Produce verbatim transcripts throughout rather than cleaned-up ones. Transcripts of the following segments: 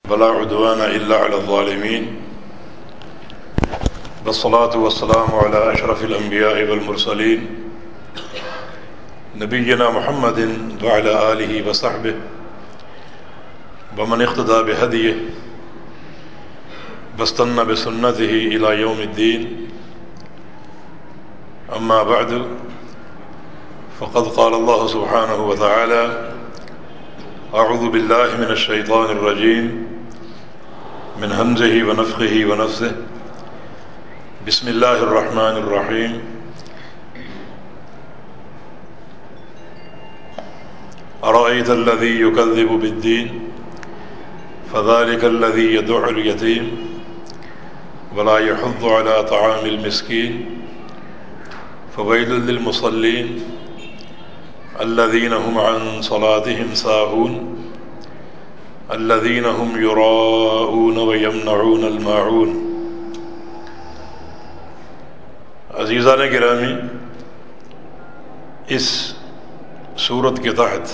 ولا عدوان إلا على الظالمين والصلاة والسلام على أشرف الأنبياء والمرسلين نبينا محمد وعلى آله وصحبه ومن اقتدى بهديه واستنى بسنته إلى يوم الدين. أما بعد، فقد قال الله سبحانه وتعالى: أعوذ بالله من الشيطان الرجيم من همزه ونفخه ونفثه. بسم الله الرحمن الرحيم. أرأيت الذي يكذب بالدين فذلك الذي يدع اليتيم ولا يحض على طعام المسكين فويل للمصلين الذين هم عن صلاتهم ساهون الذين هم يراءون ويمنعون الماعون. عزیزان گرامی، اس سورت کے تحت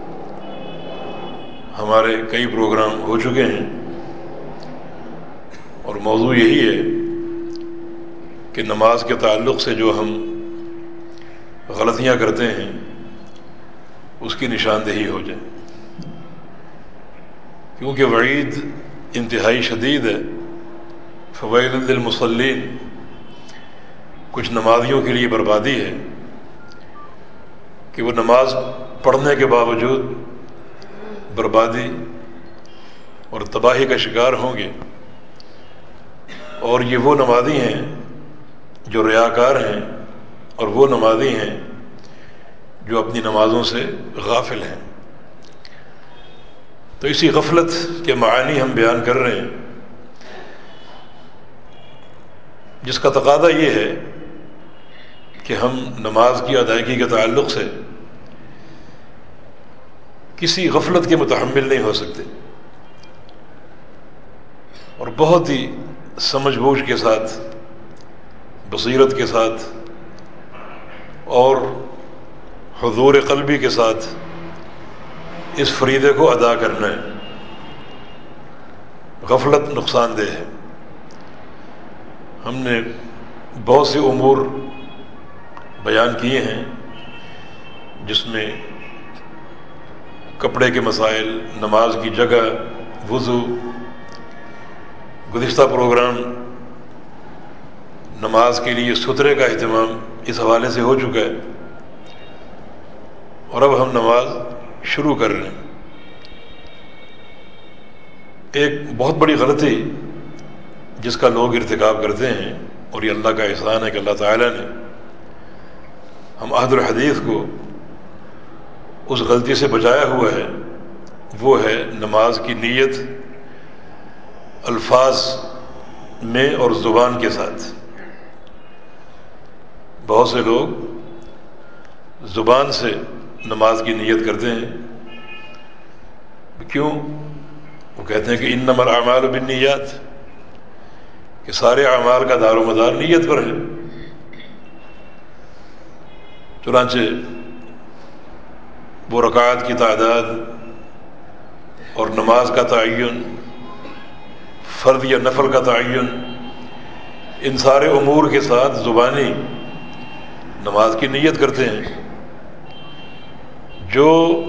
ہمارے کئی پروگرام ہو چکے ہیں اور موضوع یہی ہے کہ نماز کے تعلق سے جو ہم غلطیاں کرتے ہیں اس کی نشاندہی ہو جائے، کیونکہ وعید انتہائی شدید ہے. فویل للمصلین، کچھ نمازیوں کے لیے بربادی ہے کہ وہ نماز پڑھنے کے باوجود بربادی اور تباہی کا شکار ہوں گے. اور یہ وہ نمازی ہیں جو ریاکار ہیں، اور وہ نمازی ہیں جو اپنی نمازوں سے غافل ہیں. تو اسی غفلت کے معانی ہم بیان کر رہے ہیں، جس کا تقاضا یہ ہے کہ ہم نماز کی ادائیگی کے تعلق سے کسی غفلت کے متحمل نہیں ہو سکتے، اور بہت ہی سمجھ بوجھ کے ساتھ، بصیرت کے ساتھ اور حضور قلبی کے ساتھ اس فریضے کو ادا کرنا ہے. غفلت نقصان دہ ہے. ہم نے بہت سے امور بیان کیے ہیں جس میں کپڑے کے مسائل، نماز کی جگہ، وضو. گزشتہ پروگرام نماز کے لیے سترے کا اہتمام اس حوالے سے ہو چکا ہے، اور اب ہم نماز شروع کر رہے ہیں. ایک بہت بڑی غلطی جس کا لوگ ارتکاب کرتے ہیں، اور یہ اللہ کا احسان ہے کہ اللہ تعالیٰ نے ہم عہد الحدیث کو اس غلطی سے بچایا ہوا ہے، وہ ہے نماز کی نیت الفاظ میں اور زبان کے ساتھ. بہت سے لوگ زبان سے نماز کی نیت کرتے ہیں. کیوں؟ وہ کہتے ہیں کہ انما الاعمال بالنیات، کہ سارے اعمال کا دار و مدار نیت پر ہے. چنانچہ وہ رکعات کی تعداد اور نماز کا تعین، فرض یا نفل کا تعین، ان سارے امور کے ساتھ زبانی نماز کی نیت کرتے ہیں، جو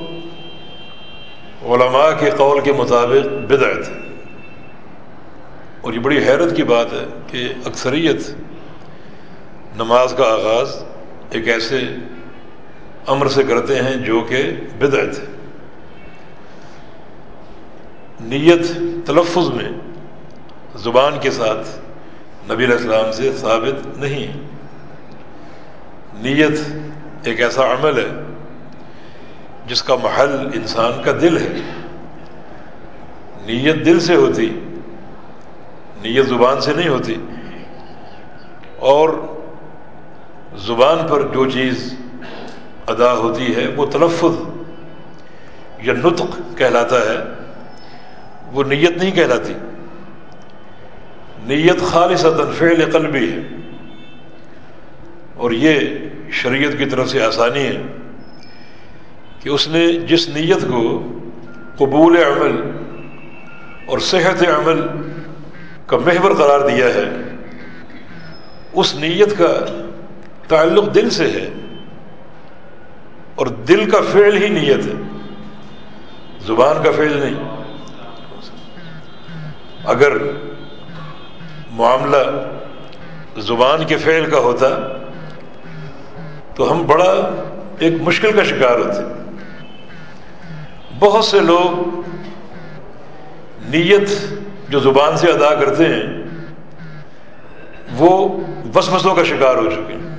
علماء کے قول کے مطابق بدعت ہے. اور یہ بڑی حیرت کی بات ہے کہ اکثریت نماز کا آغاز ایک ایسے امر سے کرتے ہیں جو کہ بدعت ہے. نیت تلفظ میں زبان کے ساتھ نبی علیہ السلام سے ثابت نہیں ہے. نیت ایک ایسا عمل ہے جس کا محل انسان کا دل ہے. نیت دل سے ہوتی، نیت زبان سے نہیں ہوتی. اور زبان پر جو چیز ادا ہوتی ہے وہ تلفظ یا نطق کہلاتا ہے، وہ نیت نہیں کہلاتی. نیت خالصتاً فعل قلبی ہے، اور یہ شریعت کی طرف سے آسانی ہے کہ اس نے جس نیت کو قبول عمل اور صحت عمل کا محور قرار دیا ہے، اس نیت کا تعلق دل سے ہے، اور دل کا فعل ہی نیت ہے، زبان کا فعل نہیں۔ اگر معاملہ زبان کے فعل کا ہوتا تو ہم بڑا ایک مشکل کا شکار ہوتے۔ بہت سے لوگ نیت جو زبان سے ادا کرتے ہیں وہ وسوسوں کا شکار ہو چکے ہیں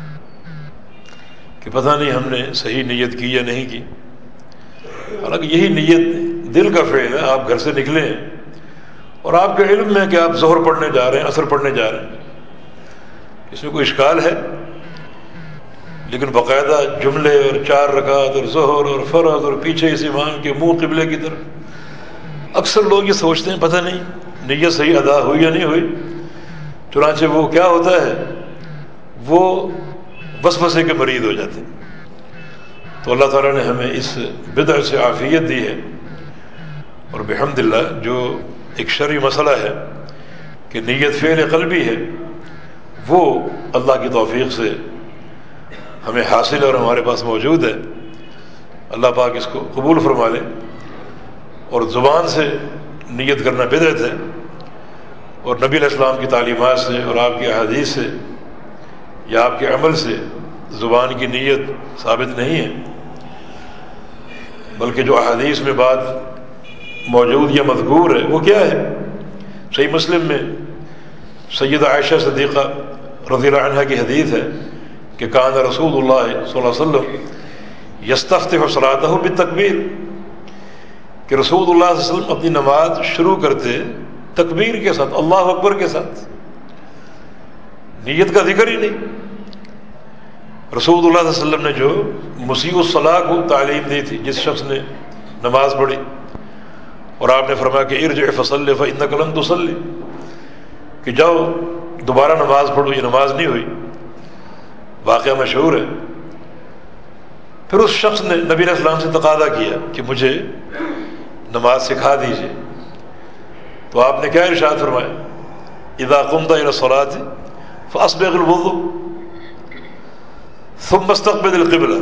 کہ پتہ نہیں ہم نے صحیح نیت کی یا نہیں کی، حالانکہ یہی نیت دل کا فعل ہے۔ آپ گھر سے نکلے ہیں اور آپ کے علم میں کہ آپ ظہر پڑھنے جا رہے ہیں، عصر پڑھنے جا رہے ہیں، اس میں کوئی اشکال ہے؟ لیکن باقاعدہ جملے اور چار رکعت اور ظہر اور فرض اور پیچھے اس امام کے منہ قبلے کی طرف، اکثر لوگ یہ سوچتے ہیں پتہ نہیں نیت صحیح ادا ہوئی یا نہیں ہوئی، چنانچہ وہ کیا ہوتا ہے، وہ وسوسے کے مریض ہو جاتے ہیں۔ تو اللہ تعالیٰ نے ہمیں اس بدعت سے عافیت دی ہے، اور بحمد اللہ جو ایک شرعی مسئلہ ہے کہ نیت فعل قلبی ہے، وہ اللہ کی توفیق سے ہمیں حاصل اور ہمارے پاس موجود ہے۔ اللہ پاک اس کو قبول فرما لے۔ اور زبان سے نیت کرنا بدعت ہے، اور نبی علیہ السلام کی تعلیمات سے اور آپ کی احادیث سے یا آپ کے عمل سے زبان کی نیت ثابت نہیں ہے، بلکہ جو احادیث میں بات موجود یا مذکور ہے وہ کیا ہے؟ صحیح مسلم میں سیدہ عائشہ صدیقہ رضی اللہ عنہا کی حدیث ہے کہ کان رسول اللہ صلی اللہ علیہ وسلم یستفتح صلاتہ بالتکبیر، کہ رسول اللہ صلی اللہ علیہ وسلم اپنی نماز شروع کرتے تکبیر کے ساتھ، اللہ اکبر کے ساتھ، نیت کا ذکر ہی نہیں۔ رسول اللہ صلی اللہ علیہ وسلم نے جو مسیء الصلاۃ کو تعلیم دی تھی، جس شخص نے نماز پڑھی اور آپ نے فرمایا کہ ارجع فصلی فانک لم تصلی، کہ جاؤ دوبارہ نماز پڑھو، یہ نماز نہیں ہوئی، واقعہ مشہور ہے۔ پھر اس شخص نے نبی علیہ السلام سے تقاضا کیا کہ مجھے نماز سکھا دیجیے، تو آپ نے کیا ارشاد فرمایا؟ اذا قمت الى الصلاة فاسبغ الوضوء ثم استقبل القبلة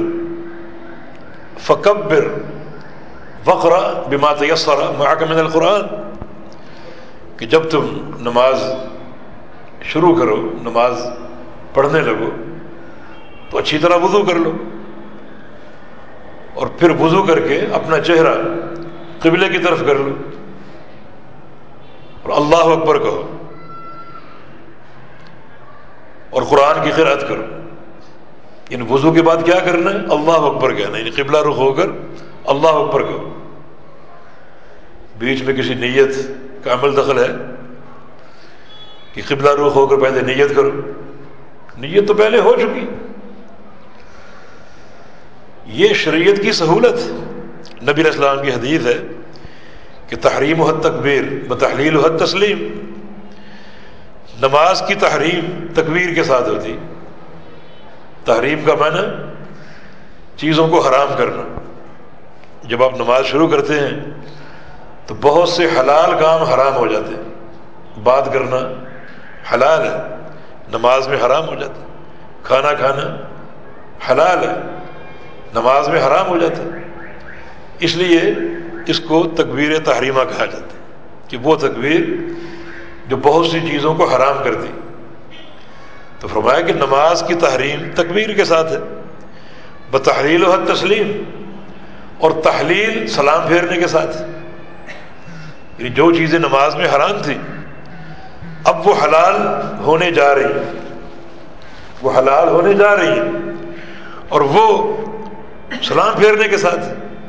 فكبر واقرأ بما تيسر معك من القرآن، کہ جب تم نماز شروع کرو، نماز پڑھنے لگو تو اچھی طرح وضو کر لو، اور پھر وضو کر کے اپنا چہرہ قبلے کی طرف کر لو اور اللہ اکبر کہو اور قرآن کی قرأت کرو۔ یعنی وضو کے بعد کیا کرنا ہے؟ اللہ اکبر کہنا، یعنی قبلہ رخ ہو کر اللہ اکبر کہو۔ بیچ میں کسی نیت کا عمل دخل ہے کہ قبلہ رخ ہو کر پہلے نیت کرو؟ نیت تو پہلے ہو چکی۔ یہ شریعت کی سہولت، نبی علیہ السلام کی حدیث ہے کہ تحریم حد تکبیر بتحلیل حد تسلیم، نماز کی تحریم تکبیر کے ساتھ ہوتی۔ تحریم کا معنی چیزوں کو حرام کرنا۔ جب آپ نماز شروع کرتے ہیں تو بہت سے حلال کام حرام ہو جاتے ہیں۔ بات کرنا حلال ہے، نماز میں حرام ہو جاتا ہے۔ کھانا کھانا حلال ہے، نماز میں حرام ہو جاتا ہے۔ اس لیے اس کو تکبیر تحریمہ کہا جاتا ہے کہ وہ تکبیر جو بہت سی چیزوں کو حرام کر دی۔ تو فرمایا کہ نماز کی تحریم تکبیر کے ساتھ ہے، بتحلیل حد تسلیم، اور تحلیل سلام پھیرنے کے ساتھ، یعنی جو چیزیں نماز میں حرام تھیں اب وہ حلال ہونے جا رہی ہیں، وہ حلال ہونے جا رہی ہیں، اور وہ سلام پھیرنے کے ساتھ۔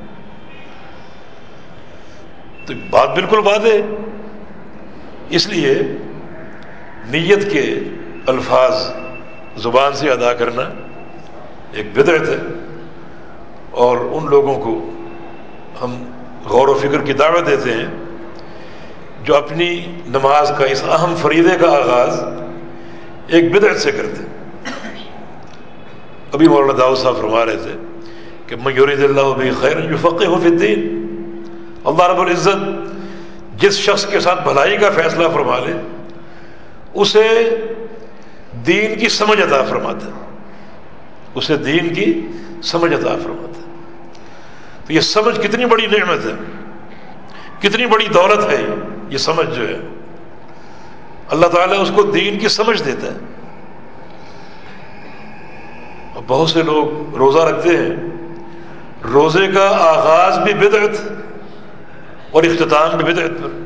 تو بات بالکل واضح ہے۔ اس لیے نیت کے الفاظ زبان سے ادا کرنا ایک بدعت ہے، اور ان لوگوں کو ہم غور و فکر کی دعوت دیتے ہیں جو اپنی نماز کا اس اہم فریضے کا آغاز ایک بدعت سے کرتے ہیں۔ ابھی مولانا داؤد صاحب فرما رہے تھے کہ من یرید اللہ بہ خیرا یفقہہ فی الدین، اللہ رب العزت جس شخص کے ساتھ بھلائی کا فیصلہ فرما لے اسے دین کی سمجھ عطا فرماتا ہے، اسے دین کی سمجھ عطا فرماتا ہے۔ تو یہ سمجھ کتنی بڑی نعمت ہے، کتنی بڑی دولت ہے یہ سمجھ جو ہے، اللہ تعالیٰ اس کو دین کی سمجھ دیتا ہے۔ اور بہت سے لوگ روزہ رکھتے ہیں، روزے کا آغاز بھی بدعت اور اختتام بھی بدعت پر۔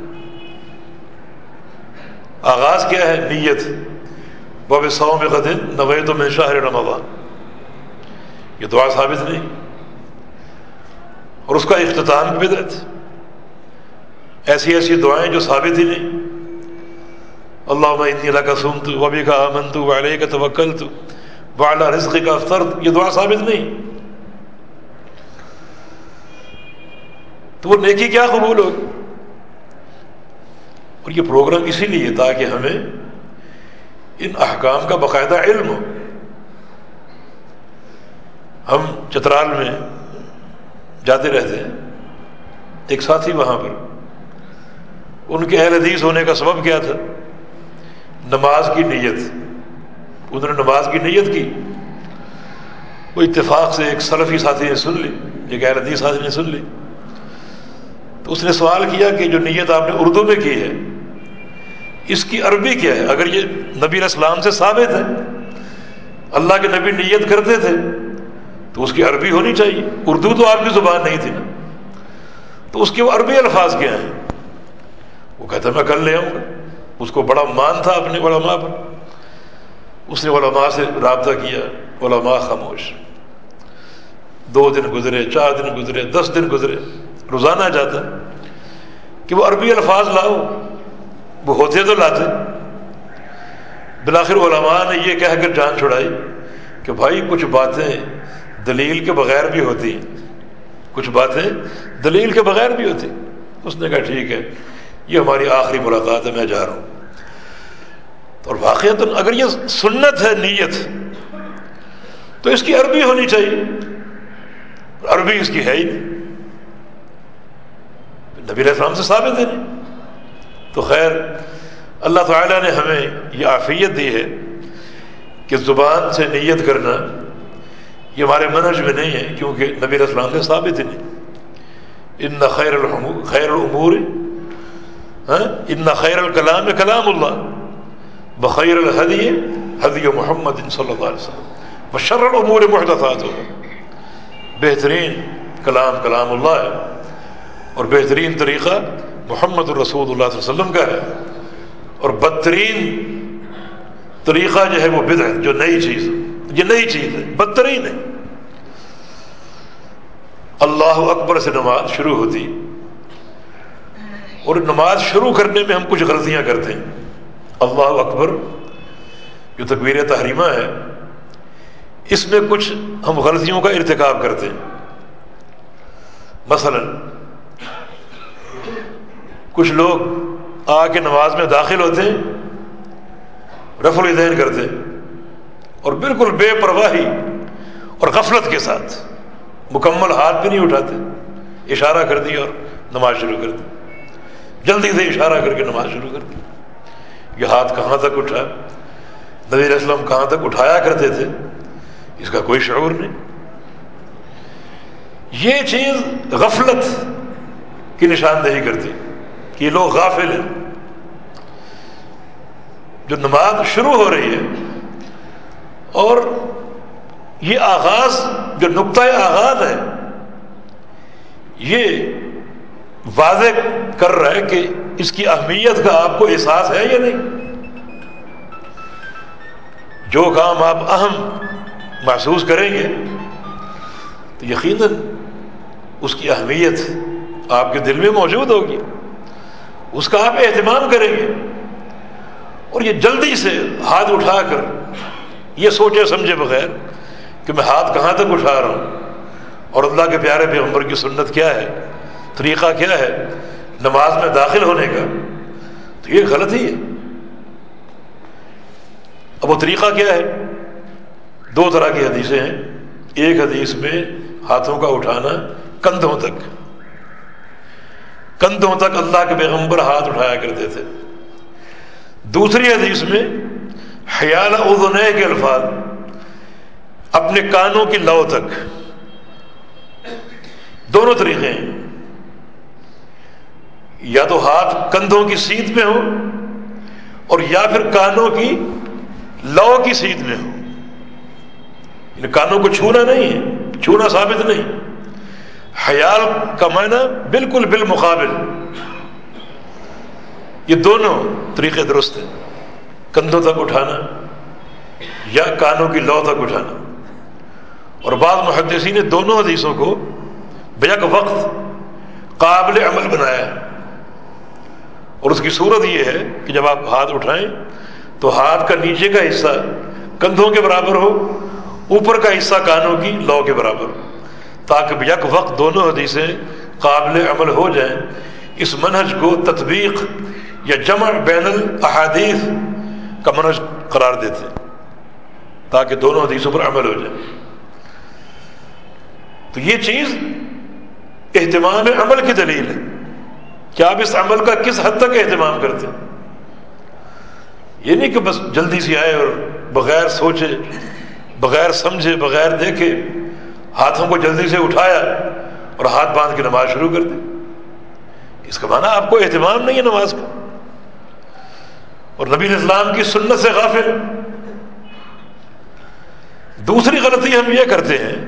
آغاز کیا ہے؟ نیت، وَبِصَوْمِ غَدٍ نَوَيْتُ مِنْ شَهْرِ رَمَضَانَ، یہ دعا ثابت نہیں، اور اس کا اختتام بھی بدعت، ایسی ایسی دعائیں جو ثابت ہی نہیں، اللہم انی لک صمت وبک آمنت وعلیک توکلت وعلی رزقک افطرت، یہ دعا ثابت نہیں، تو وہ نیکی کیا قبول ہوگی؟ اور یہ پروگرام اسی لیے تاکہ ہمیں ان احکام کا باقاعدہ علم ہو۔ ہم چترال میں جاتے رہتے ہیں، ایک ساتھی وہاں پر، ان کے اہل حدیث ہونے کا سبب کیا تھا؟ نماز کی نیت، انہوں نے نماز کی نیت کی، وہ اتفاق سے ایک سلفی ساتھی نے سن لی، ایک اہل حدیث ساتھی نے سن لی، تو اس نے سوال کیا کہ جو نیت آپ نے اردو میں کی ہے اس کی عربی کیا ہے؟ اگر یہ نبی علیہ السلام سے ثابت ہے، اللہ کے نبی نیت کرتے تھے، تو اس کی عربی ہونی چاہیے، اردو تو آپ کی زبان نہیں تھی نا، تو اس کے وہ عربی الفاظ کیا ہیں؟ وہ کہتا ہے میں کل لے آؤں گا۔ اس کو بڑا مان تھا اپنے علماء پر، اس نے علماء سے رابطہ کیا، علماء خاموش، دو دن گزرے، چار دن گزرے، دس دن گزرے، روزانہ جاتا کہ وہ عربی الفاظ لاؤ، وہ ہوتے تو لاتے۔ بالآخر علماء نے یہ کہہ کر جان چھڑائی کہ بھائی کچھ باتیں دلیل کے بغیر بھی ہوتی ہیں، کچھ باتیں دلیل کے بغیر بھی ہوتی۔ اس نے کہا ٹھیک ہے، یہ ہماری آخری ملاقات ہے، میں جا رہا ہوں۔ اور واقعتاً اگر یہ سنت ہے نیت تو اس کی عربی ہونی چاہیے، عربی اس کی ہے ہی نہیں، نبی علیہ السلام سے ثابت ہے نہیں۔ تو خیر اللہ تعالیٰ نے ہمیں یہ عافیت دی ہے کہ زبان سے نیت کرنا یہ ہمارے منہج میں نہیں ہے، کیونکہ نبی علیہ السلام سے ثابت ہی نہیں۔ ان خیر الامور خیر الامور ان خیر الکلام کلام اللہ بخیر الہدی ہدی محمد صلی اللہ علیہ وسلم بشر الامور محدثاتها، بہترین کلام کلام اللہ ہے اور بہترین طریقہ محمد الرسول اللہ صلی اللہ علیہ وسلم کا ہے، اور بدترین طریقہ جو ہے وہ بدعت، جو نئی چیز، یہ نئی چیز ہے، بدترین ہے۔ اللہ اکبر سے نماز شروع ہوتی، اور نماز شروع کرنے میں ہم کچھ غلطیاں کرتے ہیں۔ اللہ اکبر جو تکبیر تحریمہ ہے، اس میں کچھ ہم غلطیوں کا ارتکاب کرتے ہیں۔ مثلا کچھ لوگ آ کے نماز میں داخل ہوتے ہیں، رفع الیدین کرتے ہیں، اور بالکل بے پرواہی اور غفلت کے ساتھ مکمل ہاتھ بھی نہیں اٹھاتے، اشارہ کر دیا اور نماز شروع کر دی، جلدی سے اشارہ کر کے نماز شروع کر دی۔ یہ ہاتھ کہاں تک اٹھا، نبی علیہ السلام کہاں تک اٹھایا کرتے تھے، اس کا کوئی شعور نہیں۔ یہ چیز غفلت کی نشاندہی کرتی کہ یہ لوگ غافل ہیں۔ جو نماز شروع ہو رہی ہے اور یہ آغاز جو نقطہ آغاز ہے، یہ واضح کر رہا ہے کہ اس کی اہمیت کا آپ کو احساس ہے یا نہیں۔ جو کام آپ اہم محسوس کریں گے تو یقیناً اس کی اہمیت آپ کے دل میں موجود ہوگی، اس کا آپ اہتمام کریں گے، اور یہ جلدی سے ہاتھ اٹھا کر یہ سوچے سمجھے بغیر کہ میں ہاتھ کہاں تک اٹھا رہا ہوں اور اللہ کے پیارے پیغمبر کی سنت کیا ہے، طریقہ کیا ہے نماز میں داخل ہونے کا، تو یہ غلطی ہے۔ اب وہ طریقہ کیا ہے؟ دو طرح کی حدیثیں ہیں۔ ایک حدیث میں ہاتھوں کا اٹھانا کندھوں تک، کندھوں تک اللہ کے پیغمبر ہاتھ اٹھایا کرتے تھے۔ دوسری حدیث میں حیال اذنیہ کے الفاظ، اپنے کانوں کی لو تک، دونوں طریقے ہیں، یا تو ہاتھ کندھوں کی سیدھ میں ہو اور یا پھر کانوں کی لو کی سیدھ میں ہو، ان کانوں کو چھونا نہیں ہے، چھونا ثابت نہیں۔ حیال کا معنی بالکل بالمقابل، یہ دونوں طریقے درست ہیں، کندھوں تک اٹھانا یا کانوں کی لو تک اٹھانا۔ اور بعض محدثین نے دونوں حدیثوں کو بیک وقت قابل عمل بنایا ہے، اور اس کی صورت یہ ہے کہ جب آپ ہاتھ اٹھائیں تو ہاتھ کا نیچے کا حصہ کندھوں کے برابر ہو، اوپر کا حصہ کانوں کی لو کے برابر ہو، تاکہ بیک وقت دونوں حدیثیں قابل عمل ہو جائیں۔ اس منہج کو تطبیق یا جمع بین الاحادیث کا منہج قرار دیتے ہیں، تاکہ دونوں حدیثوں پر عمل ہو جائے۔ تو یہ چیز اہتمام عمل کی دلیل ہے کہ آپ اس عمل کا کس حد تک اہتمام کرتے ہیں۔ یہ نہیں کہ بس جلدی سے آئے اور بغیر سوچے، بغیر سمجھے، بغیر دیکھے ہاتھوں کو جلدی سے اٹھایا اور ہاتھ باندھ کے نماز شروع کر دی۔ اس کا معنی آپ کو اہتمام نہیں ہے نماز کا، اور نبی علیہ السلام کی سنت سے غافل۔ دوسری غلطی ہم یہ کرتے ہیں،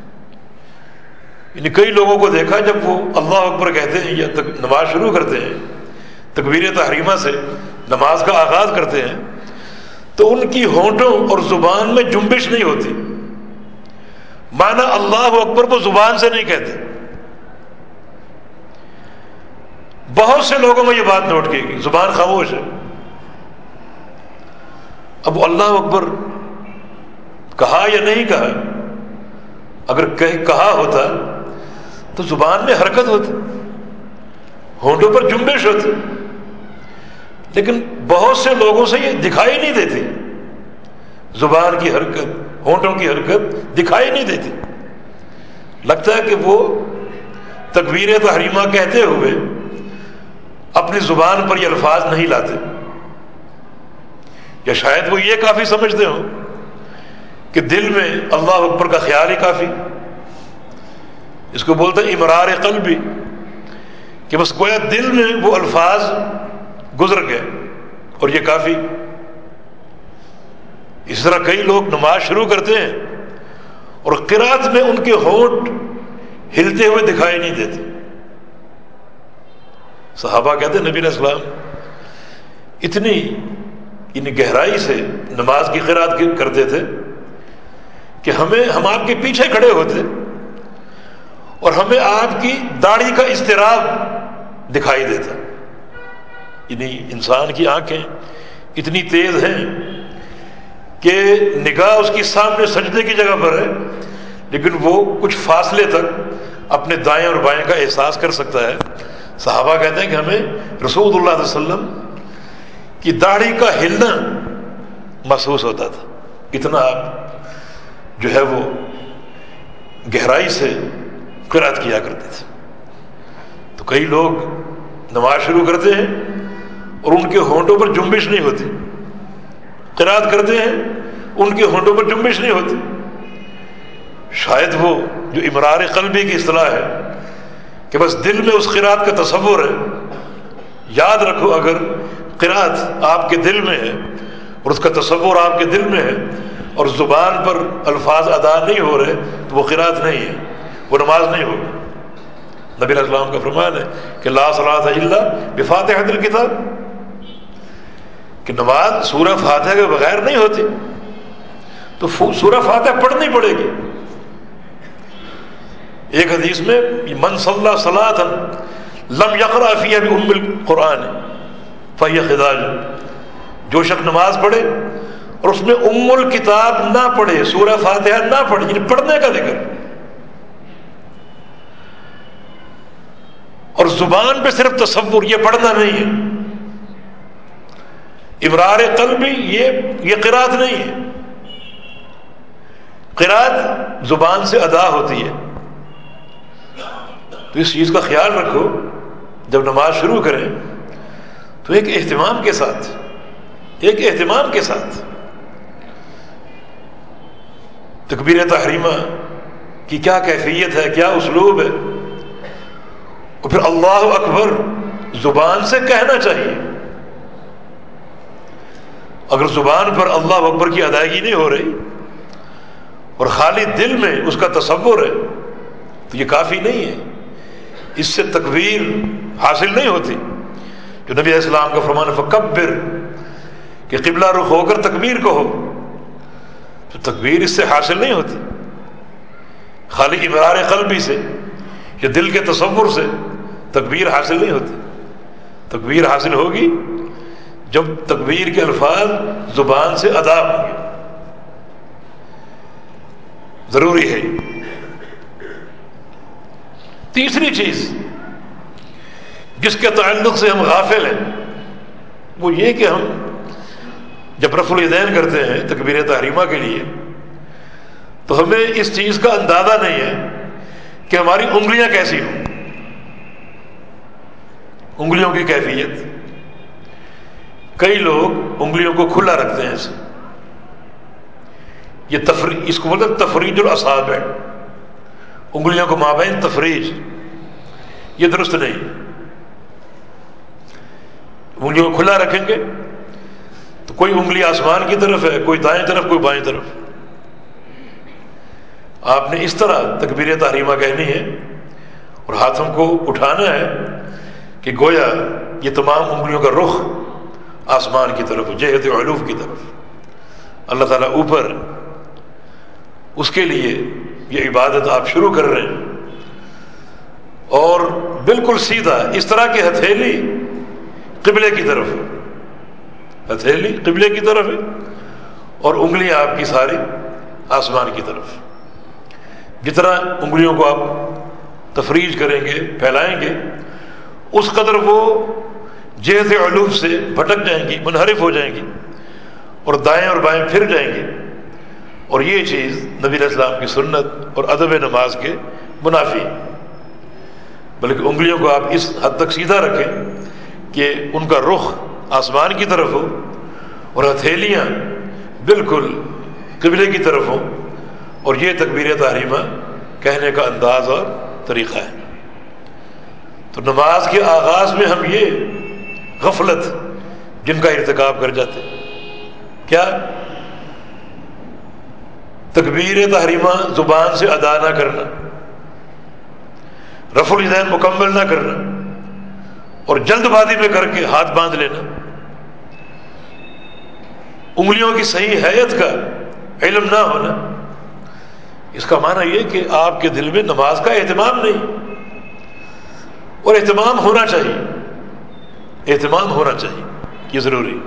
یعنی کئی لوگوں کو دیکھا جب وہ اللہ اکبر کہتے ہیں یا نماز شروع کرتے ہیں، تکبیر تحریمہ سے نماز کا آغاز کرتے ہیں، تو ان کی ہونٹوں اور زبان میں جنبش نہیں ہوتی، معنی اللہ اکبر کو زبان سے نہیں کہتے۔ بہت سے لوگوں میں یہ بات نوٹ کی گئی، زبان خاموش ہے۔ اب اللہ اکبر کہا یا نہیں کہا، اگر کہا ہوتا تو زبان میں حرکت ہوتی، ہونٹوں پر جنبش ہوتی، لیکن بہت سے لوگوں سے یہ دکھائی نہیں دیتی، زبان کی حرکت، ہونٹوں کی حرکت دکھائی نہیں دیتی۔ لگتا ہے کہ وہ تکبیر تحریمہ کہتے ہوئے اپنی زبان پر یہ الفاظ نہیں لاتے، یا شاید وہ یہ کافی سمجھتے ہوں کہ دل میں اللہ اکبر کا خیال ہی کافی، اس کو بولتے ہیں امرار قلبی، کہ بس گویا دل میں وہ الفاظ گزر گئے اور یہ کافی۔ اس طرح کئی لوگ نماز شروع کرتے ہیں اور قرات میں ان کے ہونٹ ہلتے ہوئے دکھائی نہیں دیتے۔ صحابہ کہتے ہیں نبی علیہ السلام اتنی ان گہرائی سے نماز کی قرات کرتے تھے کہ ہمیں ہم آپ کے پیچھے کھڑے ہوتے اور ہمیں آپ کی داڑھی کا اضطراب دکھائی دیتا۔ یعنی انسان کی آنکھیں اتنی تیز ہیں کہ نگاہ اس کی سامنے سجدے کی جگہ پر ہے، لیکن وہ کچھ فاصلے تک اپنے دائیں اور بائیں کا احساس کر سکتا ہے۔ صحابہ کہتے ہیں کہ ہمیں رسول اللہ علیہ وسلم کی داڑھی کا ہلنا محسوس ہوتا تھا، اتنا آپ جو ہے وہ گہرائی سے قرات کیا کرتے تھے۔ تو کئی لوگ نماز شروع کرتے ہیں اور ان کے ہونٹوں پر جنبش نہیں ہوتی، قرات کرتے ہیں ان کے ہونٹوں پر جنبش نہیں ہوتی۔ شاید وہ جو امرار قلبی کی اصطلاح ہے کہ بس دل میں اس قرات کا تصور ہے۔ یاد رکھو، اگر قرات آپ کے دل میں ہے اور اس کا تصور آپ کے دل میں ہے اور زبان پر الفاظ ادا نہیں ہو رہے تو وہ قرات نہیں ہے، وہ نماز نہیں ہوگی۔ نبی علیہ السلام کا فرمان ہے کہ لا صلاۃ الا بفاتحۃ الکتاب، کہ نماز سورہ فاتحہ کے بغیر نہیں ہوتی، تو سورہ فاتحہ پڑھنی پڑے گی۔ ایک حدیث میں من صلی صلاۃ لم یقرأ فیہا بأم القرآن فہی خداج، جو شخص نماز پڑھے اور اس میں ام الکتاب نہ پڑھے، سورہ فاتحہ نہ پڑھے، یعنی پڑھنے کا ذکر، اور زبان پہ صرف تصور، یہ پڑھنا نہیں ہے، امرار قلبی، یہ یہ قرات نہیں ہے۔ قرات زبان سے ادا ہوتی ہے، تو اس چیز کا خیال رکھو جب نماز شروع کریں تو ایک اہتمام کے ساتھ ایک اہتمام کے ساتھ تکبیر تحریمہ کی کیا کیفیت ہے، کیا اسلوب ہے، اور پھر اللہ اکبر زبان سے کہنا چاہیے۔ اگر زبان پر اللہ اکبر کی ادائیگی نہیں ہو رہی اور خالی دل میں اس کا تصور ہے تو یہ کافی نہیں ہے، اس سے تکبیر حاصل نہیں ہوتی۔ جو نبی علیہ السلام کا فرمان فکبر کہ قبلہ رخ ہو کر تکبیر کہو، تو تکبیر اس سے حاصل نہیں ہوتی۔ خالی امرار قلبی سے یا دل کے تصور سے تکبیر حاصل نہیں ہوتی۔ تکبیر حاصل ہوگی جب تکبیر کے الفاظ زبان سے ادا ہوں گے، ضروری ہے۔ تیسری چیز جس کے تعلق سے ہم غافل ہیں وہ یہ کہ ہم جب رفع الیدین کرتے ہیں تکبیر تحریمہ کے لیے تو ہمیں اس چیز کا اندازہ نہیں ہے کہ ہماری انگلیاں کیسی ہوں، انگلیوں کی کیفیت۔ کئی لوگ انگلیوں کو کھلا رکھتے ہیں ایسے، یہ تفریج، اس کو بولتے ہیں تفریج الاصابع، انگلیوں کو مابین تفریج، یہ درست نہیں۔ انگلیوں کو کھلا رکھیں گے تو کوئی انگلی آسمان کی طرف ہے، کوئی دائیں طرف، کوئی بائیں طرف۔ آپ نے اس طرح تکبیر تحریمہ کہنی ہے اور ہاتھوں کو اٹھانا ہے کہ گویا یہ تمام انگلیوں کا رخ آسمان کی طرف، جہت علوف کی طرف، اللہ تعالیٰ اوپر، اس کے لیے یہ عبادت آپ شروع کر رہے ہیں۔ اور بالکل سیدھا اس طرح کی ہتھیلی قبلے کی طرف ہے، ہتھیلی قبلے کی طرف ہے اور انگلیاں آپ کی ساری آسمان کی طرف۔ جتنا انگلیوں کو آپ تفریج کریں گے، پھیلائیں گے، اس قدر وہ جہت علوف سے بھٹک جائیں گی، منحرف ہو جائیں گی اور دائیں اور بائیں پھر جائیں گے، اور یہ چیز نبی علیہ السلام کی سنت اور ادب نماز کے منافی ہے۔ بلکہ انگلیوں کو آپ اس حد تک سیدھا رکھیں کہ ان کا رخ آسمان کی طرف ہو اور ہتھیلیاں بالکل قبلے کی طرف ہوں، اور یہ تکبیر تحریمہ کہنے کا انداز اور طریقہ ہے۔ تو نماز کے آغاز میں ہم یہ غفلت جن کا ارتکاب کر جاتے ہیں، کیا؟ تکبیر تحریمہ زبان سے ادا نہ کرنا، رفع الیدین مکمل نہ کرنا، اور جلد بازی میں کر کے ہاتھ باندھ لینا، انگلیوں کی صحیح ہیئت کا علم نہ ہونا، اس کا معنی یہ کہ آپ کے دل میں نماز کا اہتمام نہیں، اور اہتمام ہونا چاہیے، اہتمام ہونا چاہیے، یہ ضروری۔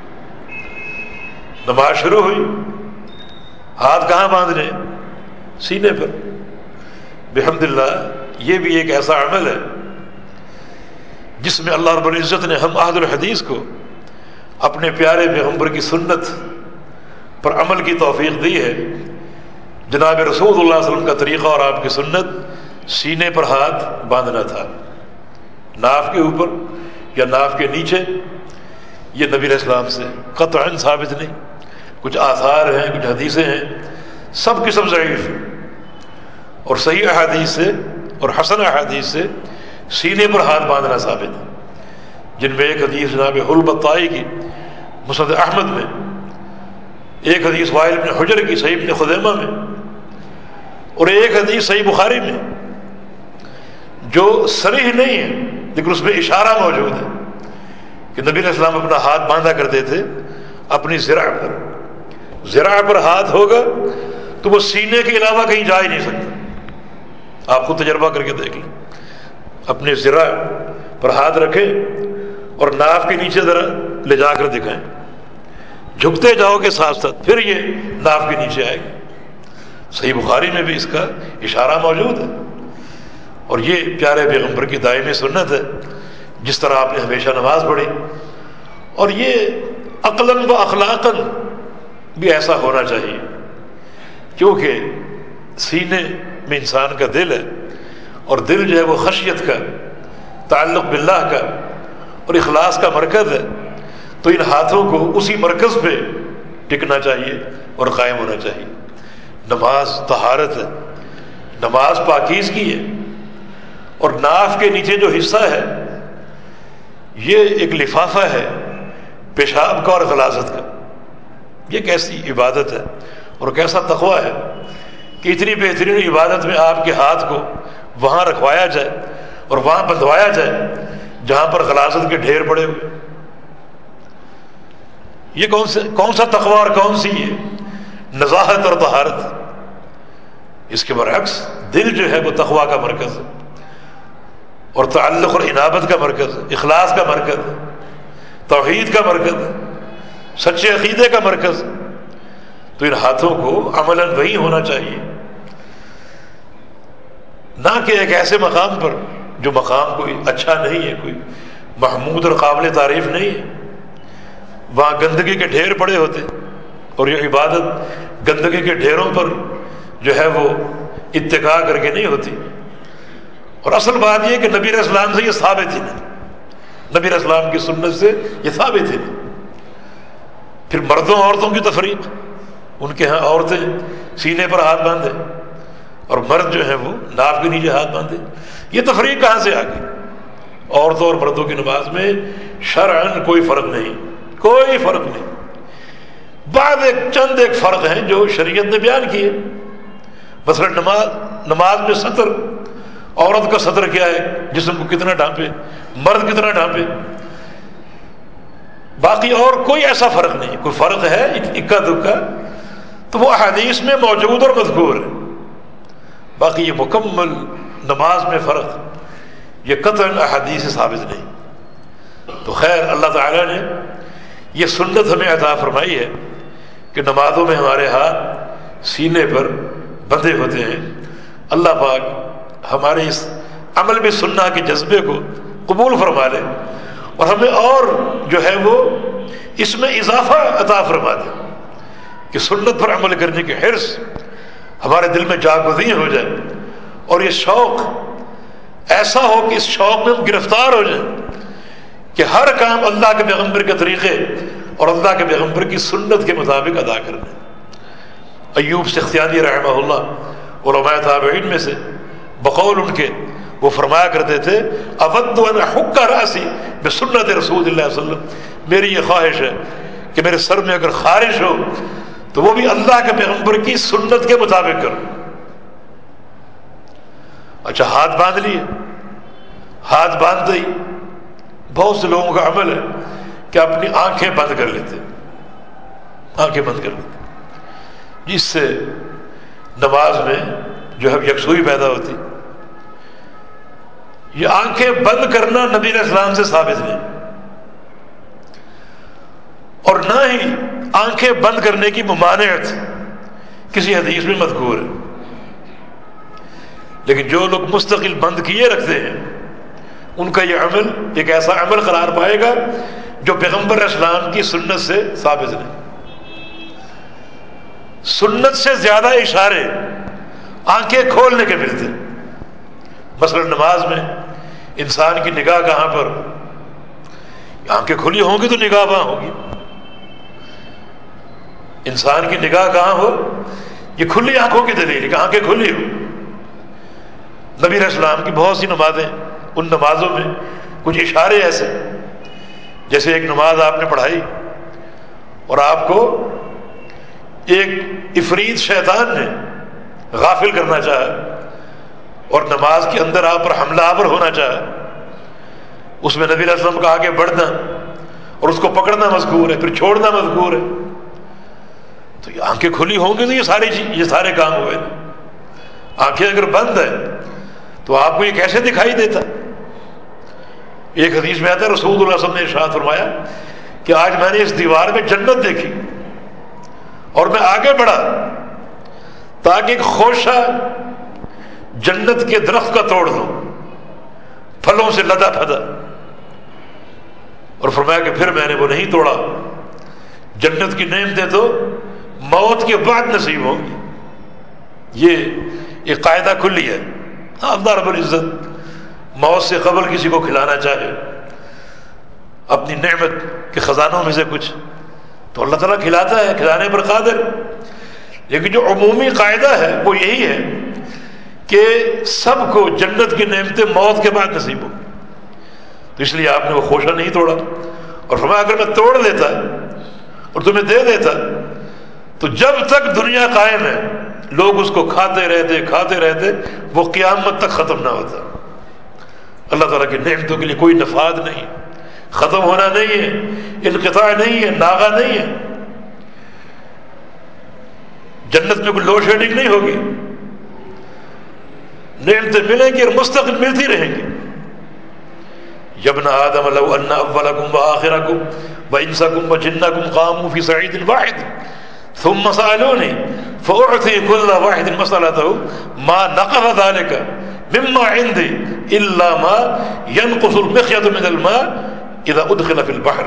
نماز شروع ہوئی، ہاتھ کہاں باندھنے؟ سینے پر۔ بحمد اللہ یہ بھی ایک ایسا عمل ہے جس میں اللہ رب العزت نے ہم اہل الحدیث کو اپنے پیارے پیغمبر کی سنت پر عمل کی توفیق دی ہے۔ جناب رسول اللہ صلی اللہ علیہ وسلم کا طریقہ اور آپ کی سنت سینے پر ہاتھ باندھنا تھا، ناف کے اوپر یا ناف کے نیچے۔ یہ نبی علیہ السلام سے قطعاً ثابت نہیں، کچھ آثار ہیں، کچھ حدیثیں ہیں، سب کی سب ضعیف ہیں، اور صحیح احادیث سے اور حسن احادیث سے سینے پر ہاتھ باندھنا ثابت ہے، جن میں ایک حدیث جناب حلب الطائی کی مسند احمد میں، ایک حدیث وائل بن حجر کی صحیح ابن خزیمہ میں، اور ایک حدیث صحیح بخاری میں جو صریح نہیں ہے لیکن اس میں اشارہ موجود ہے کہ نبی علیہ السلام اپنا ہاتھ باندھا کرتے تھے اپنی ذراع پر۔ ذراع پر ہاتھ ہوگا تو وہ سینے کے علاوہ کہیں جا ہی نہیں سکتا۔ آپ خود تجربہ کر کے دیکھ لیں، اپنے ذراع پر ہاتھ رکھیں اور ناف کے نیچے ذرا لے جا کر دکھائیں، جھکتے جاؤ کے ساتھ ساتھ پھر یہ ناف کے نیچے آئے گا۔ صحیح بخاری میں بھی اس کا اشارہ موجود ہے، اور یہ پیارے پیغمبر کی دائمی سنت ہے جس طرح آپ نے ہمیشہ نماز پڑھی، اور یہ عقلاً و اخلاقاً بھی ایسا ہونا چاہیے، کیونکہ سینے میں انسان کا دل ہے، اور دل جو ہے وہ خشیت کا تعلق باللہ کا اور اخلاص کا مرکز ہے، تو ان ہاتھوں کو اسی مرکز پہ ٹکنا چاہیے اور قائم ہونا چاہیے۔ نماز طہارت ہے، نماز پاکیزگی ہے، اور ناف کے نیچے جو حصہ ہے یہ ایک لفافہ ہے پیشاب کا اور غلاظت کا۔ یہ کیسی عبادت ہے اور کیسا تقویٰ ہے کہ اتنی بہترین عبادت میں آپ کے ہاتھ کو وہاں رکھوایا جائے اور وہاں بندھوایا جائے جہاں پر غلاظت کے ڈھیر پڑے ہوئے۔ یہ کون سے کون سا تقویٰ اور کون سی ہے نزاہت اور طہارت؟ اس کے برعکس دل جو ہے وہ تقویٰ کا مرکز ہے اور تعلق اور انابت کا مرکز ہے، اخلاص کا مرکز ہے، توحید کا مرکز ہے، سچے عقیدے کا مرکز ہے۔ تو ان ہاتھوں کو عملاً وہی ہونا چاہیے، نہ کہ ایک ایسے مقام پر جو مقام کوئی اچھا نہیں ہے، کوئی محمود اور قابل تعریف نہیں ہے، وہاں گندگی کے ڈھیر پڑے ہوتے اور یہ عبادت گندگی کے ڈھیروں پر جو ہے وہ اتکا کر کے نہیں ہوتی۔ اور اصل بات یہ کہ نبی علیہ السلام سے یہ ثابت ہی نہیں، نبی علیہ السلام کی سنت سے یہ ثابت ہی نہیں۔ پھر مردوں عورتوں کی تفریق، ان کے ہاں عورتیں سینے پر ہاتھ باندھے اور مرد جو ہیں وہ ناف کے نیچے ہاتھ باندھے، یہ تفریق کہاں سے آ گئی؟ عورتوں اور مردوں کی نماز میں شرعاً کوئی فرق نہیں، کوئی فرق نہیں۔ بعض ایک چند ایک فرق ہیں جو شریعت نے بیان کیے، مثلا نماز نماز میں سطر، عورت کا سطر کیا ہے، جسم کو کتنا ڈھانپے، مرد کتنا ڈھانپے، باقی اور کوئی ایسا فرق نہیں۔ کوئی فرق ہے اکا دکا تو وہ احادیث میں موجود اور مذکور ہے، باقی یہ مکمل نماز میں فرق یہ قطعاً احادیث سے ثابت نہیں۔ تو خیر اللہ تعالیٰ نے یہ سنت ہمیں عطا فرمائی ہے کہ نمازوں میں ہمارے ہاتھ سینے پر بندھے ہوتے ہیں۔ اللہ پاک ہمارے اس عمل میں سننا کے جذبے کو قبول فرما لے اور ہمیں اور جو ہے وہ اس میں اضافہ عطا فرما دے کہ سنت پر عمل کرنے کے حرص ہمارے دل میں جاگزین ہو جائے اور یہ شوق ایسا ہو کہ اس شوق میں ہم گرفتار ہو جائیں کہ ہر کام اللہ کے پیغمبر کے طریقے اور اللہ کے پیغمبر کی سنت کے مطابق ادا کرنے۔ ایوب سختیانی رحمہ اللہ علماء تابعین میں سے بقول ان کے وہ فرمایا کرتے تھے اود ان احک راسی بسنت رسول اللہ صلی اللہ علیہ وسلم، میری یہ خواہش ہے کہ میرے سر میں اگر خارش ہو تو وہ بھی اللہ کے پیغمبر کی سنت کے مطابق کروں۔ اچھا ہاتھ باندھ لیے، ہاتھ باندھ دی، بہت سے لوگوں کا عمل ہے کہ اپنی آنکھیں بند کر لیتے، آنکھیں بند کر لیتے، جس سے نماز میں جو ہے یکسوئی پیدا ہوتی۔ یہ آنکھیں بند کرنا نبی علیہ السلام سے ثابت نہیں، اور نہ ہی آنکھیں بند کرنے کی ممانعت کسی حدیث میں مذکور ہے۔ لیکن جو لوگ مستقل بند کیے رکھتے ہیں ان کا یہ عمل ایک ایسا عمل قرار پائے گا جو پیغمبر اسلام کی سنت سے ثابت نہیں۔ سنت سے زیادہ اشارے آنکھیں کھولنے کے ملتے، مثلا نماز میں انسان کی نگاہ کہاں پر، آنکھیں کھلی ہوں گی تو نگاہ وہاں ہوگی، انسان کی نگاہ کہاں ہو یہ کھلی آنکھوں کی دلیل ہے کہ آنکھیں کھلی ہو۔ نبی علیہ السلام کی بہت سی نمازیں، ان نمازوں میں کچھ اشارے ایسے، جیسے ایک نماز آپ نے پڑھائی اور آپ کو ایک عفریت شیطان نے غافل کرنا چاہا اور نماز کے اندر آپ پر حملہ آور ہونا چاہا، اس میں نبی علیہ السلام کا آگے بڑھنا اور اس کو پکڑنا مذکور ہے، پھر چھوڑنا مذکور ہے۔ تو یہ آنکھیں کھلی ہوں گی تو یہ ساری چیز یہ سارے کام ہوئے۔ آنکھیں اگر بند ہے تو آپ کو یہ کیسے دکھائی دیتا؟ ایک حدیث میں آتا ہے رسول اللہ صلی اللہ علیہ وسلم نے ارشاد فرمایا کہ آج میں نے اس دیوار میں جنت دیکھی اور میں آگے بڑھا تاکہ ایک خوشہ جنت کے درخت کا توڑ دوں، پھلوں سے لدا پھدا، اور فرمایا کہ پھر میں نے وہ نہیں توڑا۔ جنت کی نعمتیں تو موت کے بعد نصیب ہوں گی، یہ ایک قاعدہ کلی ہے۔ اللہ رب العزت موت سے قبل کسی کو کھلانا چاہے اپنی نعمت کے خزانوں میں سے کچھ، تو اللہ تعالیٰ کھلاتا ہے، کھلانے پر قادر۔ لیکن جو عمومی قاعدہ ہے وہ یہی ہے کہ سب کو جنت کی نعمتیں موت کے بعد نصیب ہو، تو اس لیے آپ نے وہ خوشہ نہیں توڑا، اور فرمایا اگر میں توڑ لیتا اور تمہیں دے دیتا تو جب تک دنیا قائم ہے لوگ اس کو کھاتے رہتے کھاتے رہتے، وہ قیامت تک ختم نہ ہوتا۔ اللہ تعالیٰ کی نعمتوں کے لیے کوئی نفاد نہیں، ختم ہونا نہیں ہے، انقطاع نہیں ہے، ناغہ نہیں ہے۔ جنت میں کوئی لوڈ شیڈنگ نہیں ہوگی، نعمتیں ملیں گی اور مستقل ملتی رہیں گی۔ یا ابن آدم لو ان اولکم وآخرکم وانسکم وجنکم قاموا فی صعید واحد ثم سألونی فأعطی كل واحد مسألته ما نقض ذلك مما عندي الا ما ينقص المخيط من الماء اذا ادخل في البحر۔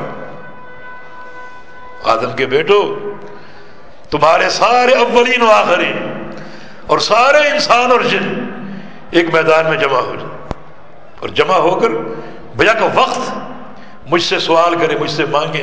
آدم کے بیٹو، تمہارے سارے اولین و آخرین اور سارے انسان اور جن ایک میدان میں جمع ہو جائے، اور جمع ہو کر بیک وقت مجھ سے سوال کرے، مجھ سے مانگے۔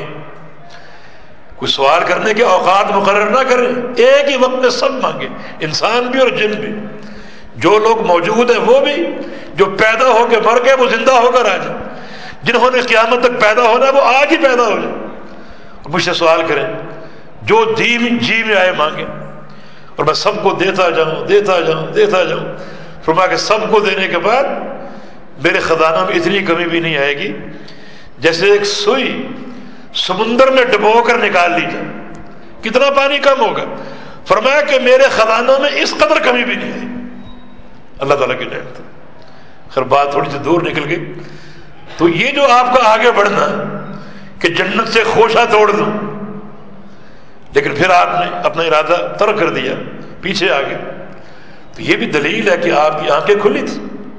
کوئی سوال کرنے کے اوقات مقرر نہ کرے، ایک ہی وقت میں سب مانگے، انسان بھی اور جن بھی، جو لوگ موجود ہیں وہ بھی، جو پیدا ہو کے مر گئے وہ زندہ ہو کر آ جائیں، جنہوں نے قیامت تک پیدا ہونا ہے وہ آج ہی پیدا ہو جائیں اور مجھ سے سوال کریں، جو جی جی میں آئے مانگے، اور میں سب کو دیتا جاؤں دیتا جاؤں دیتا جاؤں۔ فرمایا کہ سب کو دینے کے بعد میرے خزانوں میں اتنی کمی بھی نہیں آئے گی جیسے ایک سوئی سمندر میں ڈبو کر نکال لی جائے، کتنا پانی کم ہوگا۔ فرمایا کہ میرے خزانوں میں اس قدر کمی بھی نہیں آئی۔ اللہ تعالیٰ کی نعمت۔ خیر بات تھوڑی سی دور نکل گئی، تو یہ جو آپ کا آگے بڑھنا کہ جنت سے خوشہ توڑ دوں، لیکن پھر آپ نے اپنا ارادہ ترک کر دیا، پیچھے آ گئے، تو یہ بھی دلیل ہے کہ آپ کی آنکھیں کھلی تھی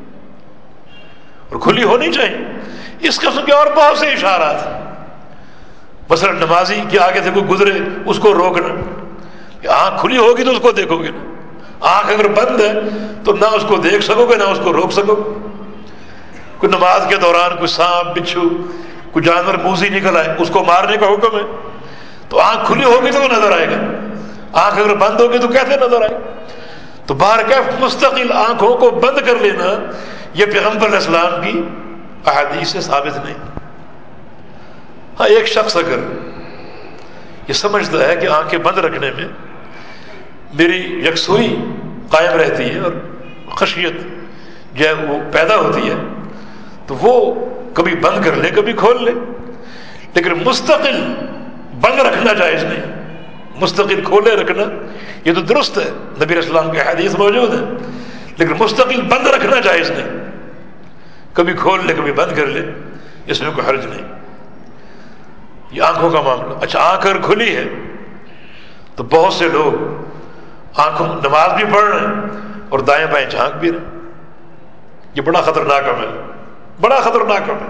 اور کھلی ہونی چاہیے۔ اس قسم کے اور بہت سے اشارات ہیں، مثلا نمازی کے آگے سے کوئی گزرے اس کو روکنا، کہ آنکھ کھلی ہوگی تو اس کو دیکھو گے، آنکھ اگر بند ہے تو نہ اس کو دیکھ سکو گے نہ اس کو روک سکو گے۔ کوئی نماز کے دوران کوئی سانپ بچھو کوئی جانور موذی نکل آئے اس کو مارنے کا حکم ہے، تو آنکھ کھلی ہوگی تو وہ نظر آئے گا، آنکھ اگر بند ہوگی تو کیسے نظر آئے گا؟ تو بہرکیف مستقل آنکھوں کو بند کر لینا یہ پیغمبر علیہ السلام کی احادیث سے ثابت نہیں۔ ہاں ایک شخص اگر یہ سمجھتا ہے کہ آنکھیں بند رکھنے میں میری یکسوئی قائم رہتی ہے اور خشیت جو ہے وہ پیدا ہوتی ہے، تو وہ کبھی بند کر لے کبھی کھول لے، لیکن مستقل بند رکھنا جائز نہیں، مستقل کھولے رکھنا یہ تو درست ہے، نبی علیہ السلام کی حدیث موجود ہے، لیکن مستقل بند رکھنا جائز نہیں، کبھی کھول لے کبھی بند کر لے، اس میں کوئی حرج نہیں۔ یہ آنکھوں کا معاملہ۔ اچھا آنکھ اگر کھلی ہے تو بہت سے لوگ آنکھوں نماز بھی پڑھ رہے ہیں اور دائیں بائیں جھانک بھی رہے ہیں، یہ بڑا خطرناک عمل ہے، بڑا خطرناک عمل۔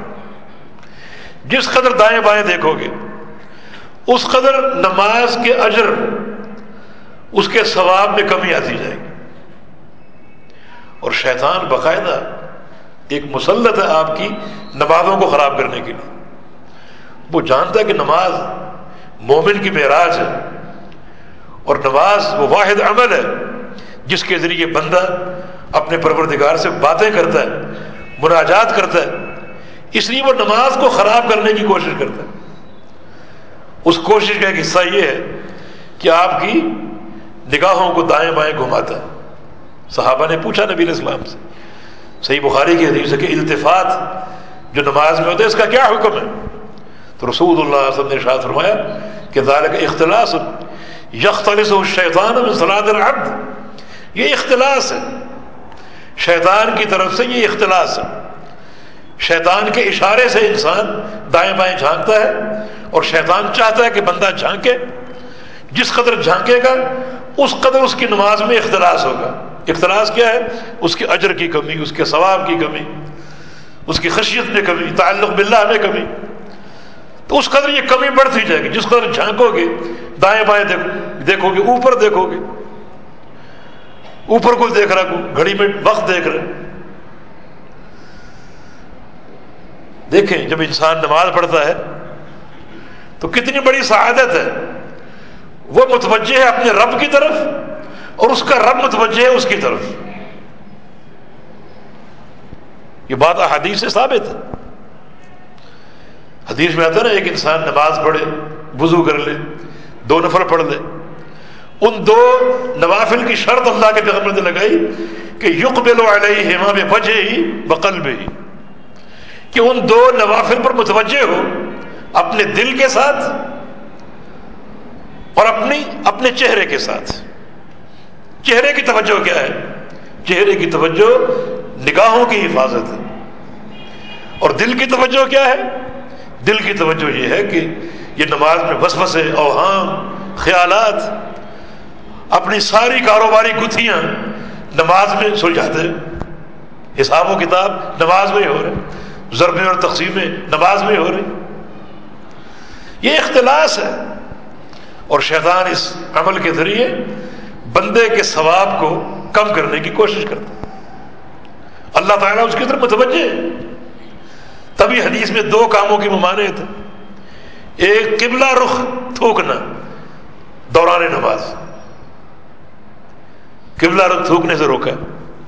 جس قدر دائیں بائیں دیکھو گے اس قدر نماز کے اجر اس کے ثواب میں کمی آتی جائے گی، اور شیطان باقاعدہ ایک مسلط ہے آپ کی نمازوں کو خراب کرنے کے لیے۔ وہ جانتا ہے کہ نماز مومن کی معراج ہے، اور نماز وہ واحد عمل ہے جس کے ذریعے بندہ اپنے پروردگار سے باتیں کرتا ہے، مناجات کرتا ہے، اس لیے وہ نماز کو خراب کرنے کی کوشش کرتا ہے۔ اس کوشش کا ایک حصہ یہ ہے کہ آپ کی نگاہوں کو دائیں بائیں گھماتا ہے۔ صحابہ نے پوچھا نبی علیہ السلام سے، صحیح بخاری کی حدیث ہے کہ التفات جو نماز میں ہوتا ہے اس کا کیا حکم ہے؟ تو رسول اللہ صلی اللہ علیہ وسلم نے ارشاد فرمایا کہ ذالک اختلاس یختلسہ الشیطان من صلاۃ العبد، یہ اختلاس ہے شیطان کی طرف سے، یہ اختلاس ہے، شیطان کے اشارے سے انسان دائیں بائیں جھانکتا ہے، اور شیطان چاہتا ہے کہ بندہ جھانکے، جس قدر جھانکے گا اس قدر اس کی نماز میں اختلاس ہوگا۔ اختلاس کیا ہے؟ اس کے اجر کی کمی، اس کے ثواب کی کمی، اس کی خشیت میں کمی، تعلق باللہ میں کمی، تو اس قدر یہ کمی بڑھتی جائے گی۔ جس قدر جھانکو گے دائیں بائیں دیکھو گے، اوپر دیکھو گے، اوپر کو دیکھ رہا کو گھڑی میں وقت دیکھ رہے، دیکھیں جب انسان نماز پڑھتا ہے تو کتنی بڑی سعادت ہے، وہ متوجہ ہے اپنے رب کی طرف اور اس کا رب متوجہ ہے اس کی طرف. یہ بات احادیث سے ثابت ہے. حدیث میں آتا ہے نا، ایک انسان نماز پڑھے، وضو کر لے، دو نفل پڑھ لے. ان دو نوافل کی شرط اللہ کے پیغمبر نے لگائی کہ یقبل علیہما بوجہہ وقلبہ، کہ ان دو نوافل پر متوجہ ہو اپنے دل کے ساتھ اور اپنی اپنے چہرے کے ساتھ. چہرے کی توجہ کیا ہے؟ چہرے کی توجہ نگاہوں کی حفاظت ہے. اور دل کی توجہ کیا ہے؟ دل کی توجہ یہ ہے کہ یہ نماز میں وسوسے، اوہام، خیالات، اپنی ساری کاروباری گتھیاں نماز میں سلجھاتے ہیں. حساب و کتاب نماز میں ہی ہو رہے، ضربیں اور تقسیمیں نماز میں ہی ہو رہی. یہ اختلاس ہے، اور شیطان اس عمل کے ذریعے بندے کے ثواب کو کم کرنے کی کوشش کرتا ہے. اللہ تعالیٰ اس کی طرف متوجہ ہے. تبھی حدیث میں دو کاموں کی ممانعت ہے. ایک قبلہ رخ تھوکنا دوران نماز، قبلہ رخ تھوکنے سے روکا.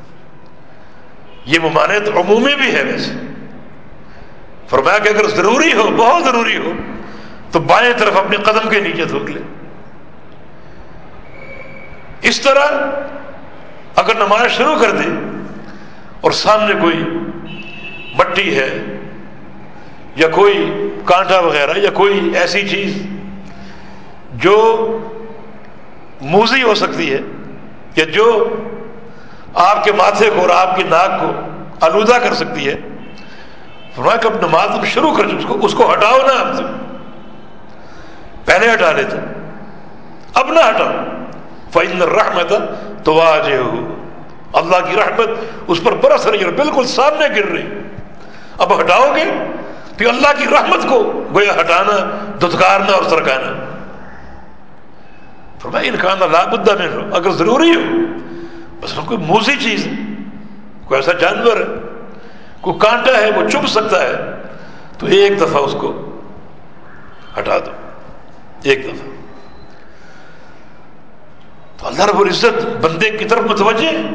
یہ ممانعت عمومی بھی ہے. ویسے فرمایا کہ اگر ضروری ہو، بہت ضروری ہو، تو بائیں طرف اپنے قدم کے نیچے تھوک لے. اس طرح اگر نماز شروع کر دی اور سامنے کوئی مٹی ہے یا کوئی کانٹا وغیرہ یا کوئی ایسی چیز جو موذی ہو سکتی ہے یا جو آپ کے ماتھے کو اور آپ کی ناک کو آلودہ کر سکتی ہے، فرمایا کہ اب نماز تم شروع کر اس کو اس کو ہٹاؤ نا. اب تم پہلے ہٹا لیتے، اب نہ ہٹاؤ. فَإِنَّ الرَّحْمَةَ تُوَاجِهُ، اللہ کی رحمت اس پر برس رہی ہے اور بالکل سامنے گر رہی. اب ہٹاؤ گے تو اللہ کی رحمت کو گویا ہٹانا، دھتکارنا اور سرکانا. فرمایا ان کان لا بد منہ، اگر ضروری ہو، مثلا کوئی موذی چیز ہے، کوئی ایسا جانور ہے، کوئی کانٹا ہے وہ چبھ سکتا ہے، تو ایک دفعہ اس کو ہٹا دو، ایک دفعہ. تو اللہ رب العزت بندے کی طرف متوجہ ہے.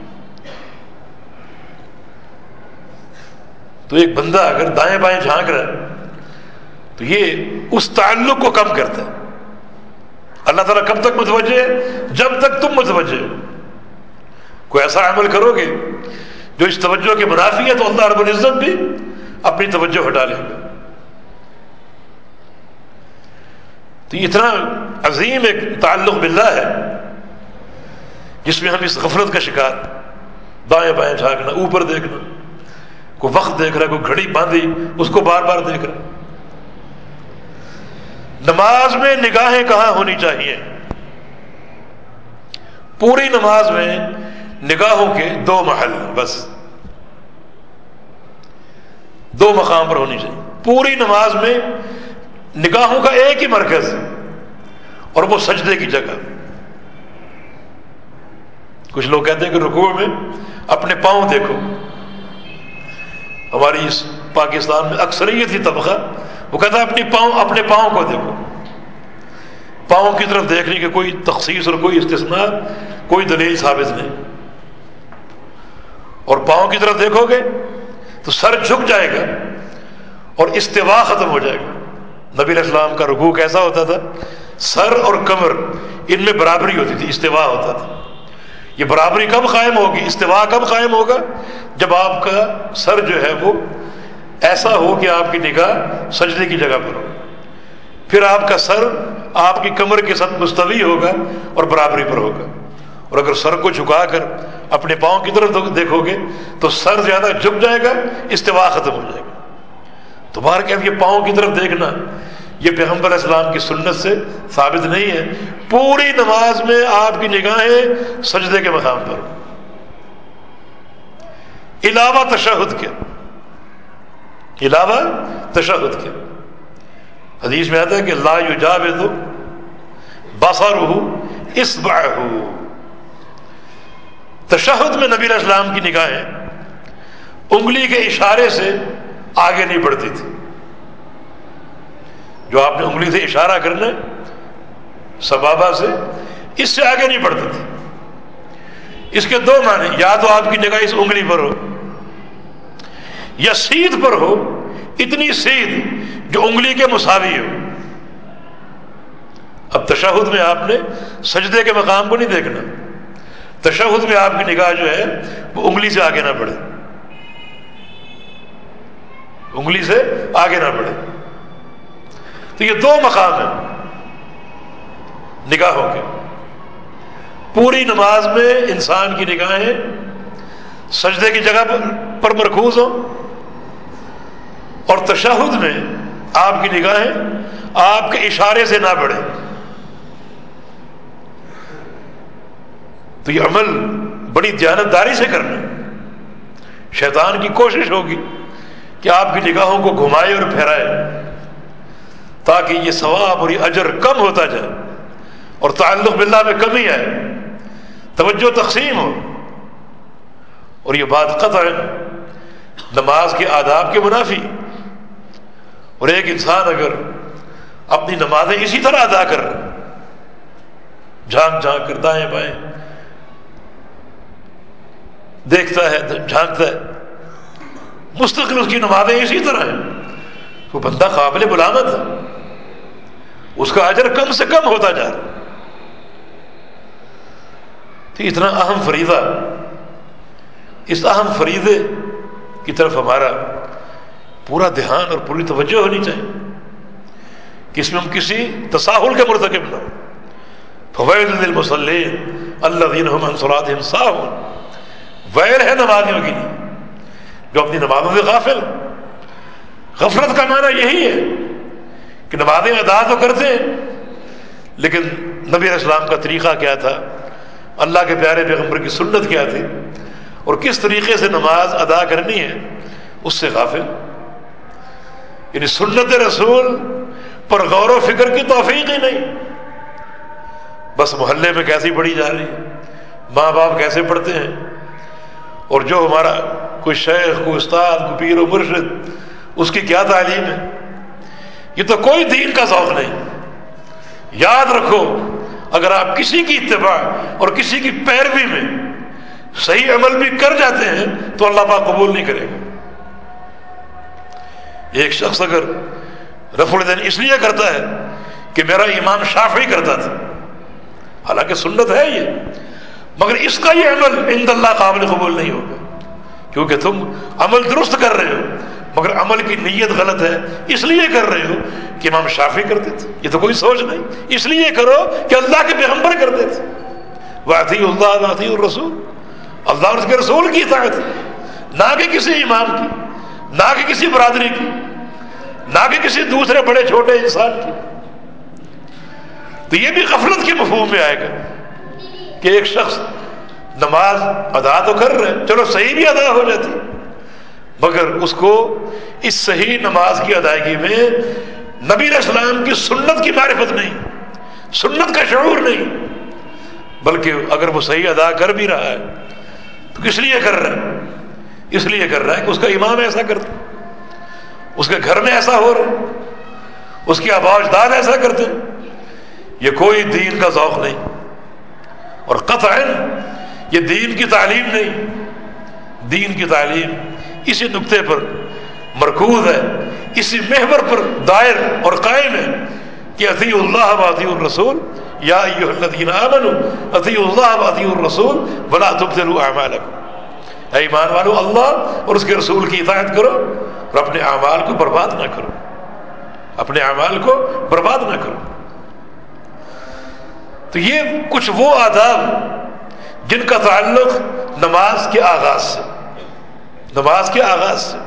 تو ایک بندہ اگر دائیں بائیں جھانک رہا ہے تو یہ اس تعلق کو کم کرتا ہے. اللہ تعالیٰ کب تک متوجہ ہے؟ جب تک تم متوجہ ہو. کوئی ایسا عمل کرو گے جو اس توجہ کے منافی ہے تو اللہ رب العزت بھی اپنی توجہ ہٹا لے گا. تو یہ اتنا عظیم ایک تعلق باللہ ہے جس میں ہم اس غفلت کا شکار، دائیں بائیں جھانکنا، اوپر دیکھنا، کوئی وقت دیکھ رہا ہے، کوئی گھڑی باندھی اس کو بار بار دیکھ رہا ہے. نماز میں نگاہیں کہاں ہونی چاہیے؟ پوری نماز میں نگاہوں کے دو محل، بس دو مقام پر ہونی چاہیے. پوری نماز میں نگاہوں کا ایک ہی مرکز اور وہ سجدے کی جگہ. کچھ لوگ کہتے ہیں کہ رکوع میں اپنے پاؤں دیکھو. ہماری اس پاکستان میں اکثریت ہی طبقہ وہ کہتا ہے اپنی پاؤں اپنے پاؤں کو دیکھو. پاؤں کی طرف دیکھنے کی کوئی تخصیص اور کوئی استثناء، کوئی دلیل ثابت نہیں. اور پاؤں کی طرف دیکھو گے تو سر جھک جائے گا اور استوا ختم ہو جائے گا. نبی علیہ السلام کا رکوع کیسا ہوتا تھا؟ سر اور کمر ان میں برابری ہوتی تھی، استوا ہوتا تھا. یہ برابری کب قائم ہوگی، استوا کب قائم ہوگا؟ جب آپ کا سر جو ہے وہ ایسا ہو کہ آپ کی نگاہ سجدے کی جگہ پر ہو. پھر آپ کا سر آپ کی کمر کے ساتھ مستوی ہوگا اور برابری پر ہوگا. اور اگر سر کو جھکا کر اپنے پاؤں کی طرف دیکھو گے تو سر زیادہ جھک جائے گا، استوا ختم ہو جائے گا. تو باہر کہ یہ پاؤں کی طرف دیکھنا یہ پیغمبر علیہ السلام کی سنت سے ثابت نہیں ہے. پوری نماز میں آپ کی نگاہیں سجدے کے مقام پر علاوہ تشہد کے، علاوہ تشہد کے. حدیث میں آتا ہے کہ لا یجاوز بصرہ اصبعہ. تشہد میں نبی علیہ السلام کی نگاہیں انگلی کے اشارے سے آگے نہیں بڑھتی تھی. جو آپ نے انگلی سے اشارہ کرنا سبابہ سے، اس سے آگے نہیں بڑھتی تھی. اس کے دو معنی، یا تو آپ کی نگاہ اس انگلی پر ہو یا سیدھ پر ہو، اتنی سیدھ جو انگلی کے مساوی ہو. اب تشہد میں آپ نے سجدے کے مقام کو نہیں دیکھنا، تشہد میں آپ کی نگاہ جو ہے وہ انگلی سے آگے نہ بڑھے، انگلی سے آگے نہ بڑھے. تو یہ دو مقام ہیں نگاہوں کے. پوری نماز میں انسان کی نگاہیں سجدے کی جگہ پر مرکوز ہوں، اور تشہد میں آپ کی نگاہیں آپ کے اشارے سے نہ بڑھیں. تو یہ عمل بڑی دیانتداری سے کرنا. شیطان کی کوشش ہوگی کہ آپ کی نگاہوں کو گھمائے اور پھیرائے تاکہ یہ ثواب اور یہ اجر کم ہوتا جائے اور تعلق باللہ میں کمی آئے، توجہ تقسیم ہو. اور یہ بات قطع نماز کے آداب کے منافی. اور ایک انسان اگر اپنی نمازیں اسی طرح ادا کر جھانک جھانک کر دائیں بائیں دیکھتا ہے جھانکتا ہے، مستقل اس کی نمازیں اسی طرح ہیں، وہ بندہ قابل ملامت ہے، اس کا اجر کم سے کم ہوتا جا رہا. تو اتنا اہم فریضہ، اس اہم فریضے کی طرف ہمارا پورا دھیان اور پوری توجہ ہونی چاہیے کہ اس میں ہم کسی تساہل کے مرتکب نہ ہوں. فویل للمصلین الذین هم عن صلاتهم ساہون. ویل ہے نمازیوں کے لیے جو اپنی نمازوں سے غافل. غفلت کا معنی یہی ہے کہ نمازیں ادا تو کرتے ہیں، لیکن نبی علیہ السلام کا طریقہ کیا تھا، اللہ کے پیارے پیغمبر کی سنت کیا تھی، اور کس طریقے سے نماز ادا کرنی ہے، اس سے غافل. یعنی سنت رسول پر غور و فکر کی توفیق ہی نہیں. بس محلے میں کیسی پڑھی جا رہی ہے، ماں باپ کیسے پڑھتے ہیں، اور جو ہمارا کوئی شیخ، کوئی استاد، کوئی پیر و مرشد، اس کی کیا تعلیم ہے. یہ تو کوئی دین کا ذوق نہیں. یاد رکھو، اگر آپ کسی کی اتباع اور کسی کی پیروی میں صحیح عمل بھی کر جاتے ہیں تو اللہ پاک قبول نہیں کرے گا. ایک شخص اگر رفع الیدین اس لیے کرتا ہے کہ میرا امام شافعی کرتا تھا، حالانکہ سنت ہے یہ، مگر اس کا یہ عمل عند اللہ قابل قبول نہیں ہوگا، کیونکہ تم عمل درست کر رہے ہو مگر عمل کی نیت غلط ہے. اس لیے کر رہے ہو کہ امام شافعی کرتے تھے، یہ تو کوئی سوچ نہیں. اس لیے کرو کہ اللہ کے پیغمبر کرتے تھے. وَأَطِيعُوا اللَّهَ وَأَطِيعُوا الرَّسُولَ، اللہ اور اس کے رسول کی اطاعت، نہ کہ کسی امام کی، نہ کہ کسی برادری کی، نہ کہ کسی دوسرے بڑے چھوٹے انسان کی. تو یہ بھی غفلت کے مفہوم میں آئے گا کہ ایک شخص نماز ادا تو کر رہے، چلو صحیح بھی ادا ہو جاتی، مگر اس کو اس صحیح نماز کی ادائیگی میں نبی علیہ السلام کی سنت کی معرفت نہیں، سنت کا شعور نہیں. بلکہ اگر وہ صحیح ادا کر بھی رہا ہے تو کس لیے کر رہا ہے؟ اس لیے کر رہا ہے کہ اس کا امام ایسا کرتا، اس کے گھر میں ایسا ہو رہا، اس کے آباء و اجداد ایسا کرتے. یہ کوئی دین کا ذوق نہیں، اور قطعاً یہ دین کی تعلیم نہیں. دین کی تعلیم اسی نقطے پر مرکوز ہے، اسی محور پر دائر اور قائم ہے کہ اطیعوا اللہ واطیعوا الرسول یا ایھا الذین آمنوا اطیعوا اللہ واطیعوا الرسول ولا تبطلوا اعمالکم. اے ایمان والو، اللہ اور اس کے رسول کی اطاعت کرو اور اپنے اعمال کو برباد نہ کرو، اپنے اعمال کو برباد نہ کرو. تو یہ کچھ وہ آداب جن کا تعلق نماز کے آغاز سے، نماز کے آغاز سے.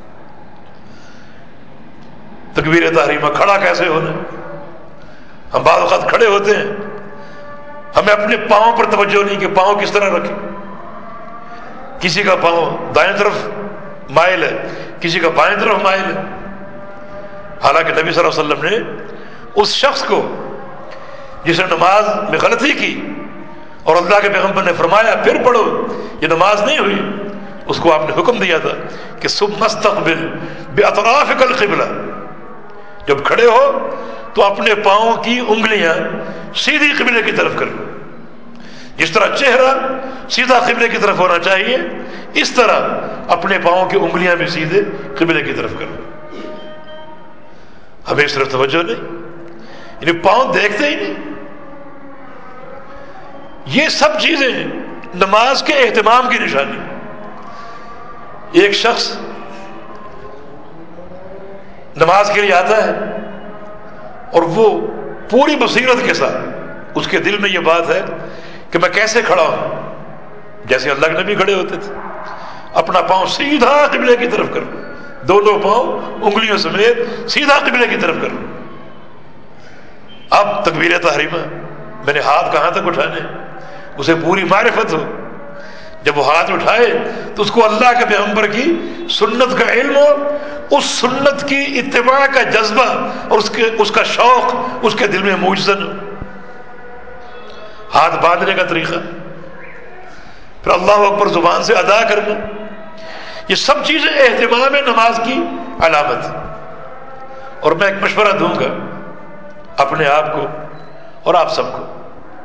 تکبیر تحریمہ، کھڑا کیسے ہونا. ہم بعض اوقات کھڑے ہوتے ہیں، ہمیں اپنے پاؤں پر توجہ نہیں کہ پاؤں کس طرح رکھیں. کسی کا پاؤں دائیں طرف مائل ہے، کسی کا بائیں طرف مائل ہے. حالانکہ نبی صلی اللہ علیہ وسلم نے اس شخص کو جس نے نماز میں غلطی کی اور اللہ کے پیغمبر نے فرمایا پھر پڑھو، یہ نماز نہیں ہوئی، اس کو آپ نے حکم دیا تھا کہ ثم مستقبل باطرافک القبلہ، جب کھڑے ہو تو اپنے پاؤں کی انگلیاں سیدھی قبلے کی طرف کرو. جس طرح چہرہ سیدھا قبلے کی طرف ہونا چاہیے، اس طرح اپنے پاؤں کی انگلیاں بھی سیدھے قبلے کی طرف کرو. ہمیں اس طرف توجہ نہیں، یعنی پاؤں دیکھتے ہی نہیں. یہ سب چیزیں نماز کے اہتمام کی نشانی. ایک شخص نماز کے لیے آتا ہے اور وہ پوری بصیرت کے ساتھ، اس کے دل میں یہ بات ہے کہ میں کیسے کھڑا ہوں، جیسے اللہ کے نبی کھڑے ہوتے تھے، اپنا پاؤں سیدھا قبلے کی طرف کرو، دونوں پاؤں انگلیوں سمیت سیدھا قبلے کی طرف کرو. اب تکبیر تحریمہ، میں نے ہاتھ کہاں تک اٹھانے، اسے پوری معرفت ہو. جب وہ ہاتھ اٹھائے تو اس کو اللہ کے پیغمبر کی سنت کا علم ہو، اس سنت کی اتباع کا جذبہ اور اس کے اس کا شوق اس کے دل میں موجزن ہو. ہاتھ باندھنے کا طریقہ، پھر اللہ اکبر زبان سے ادا کرنا، یہ سب چیزیں اہتمام نماز کی علامت. اور میں ایک مشورہ دوں گا اپنے آپ کو اور آپ سب کو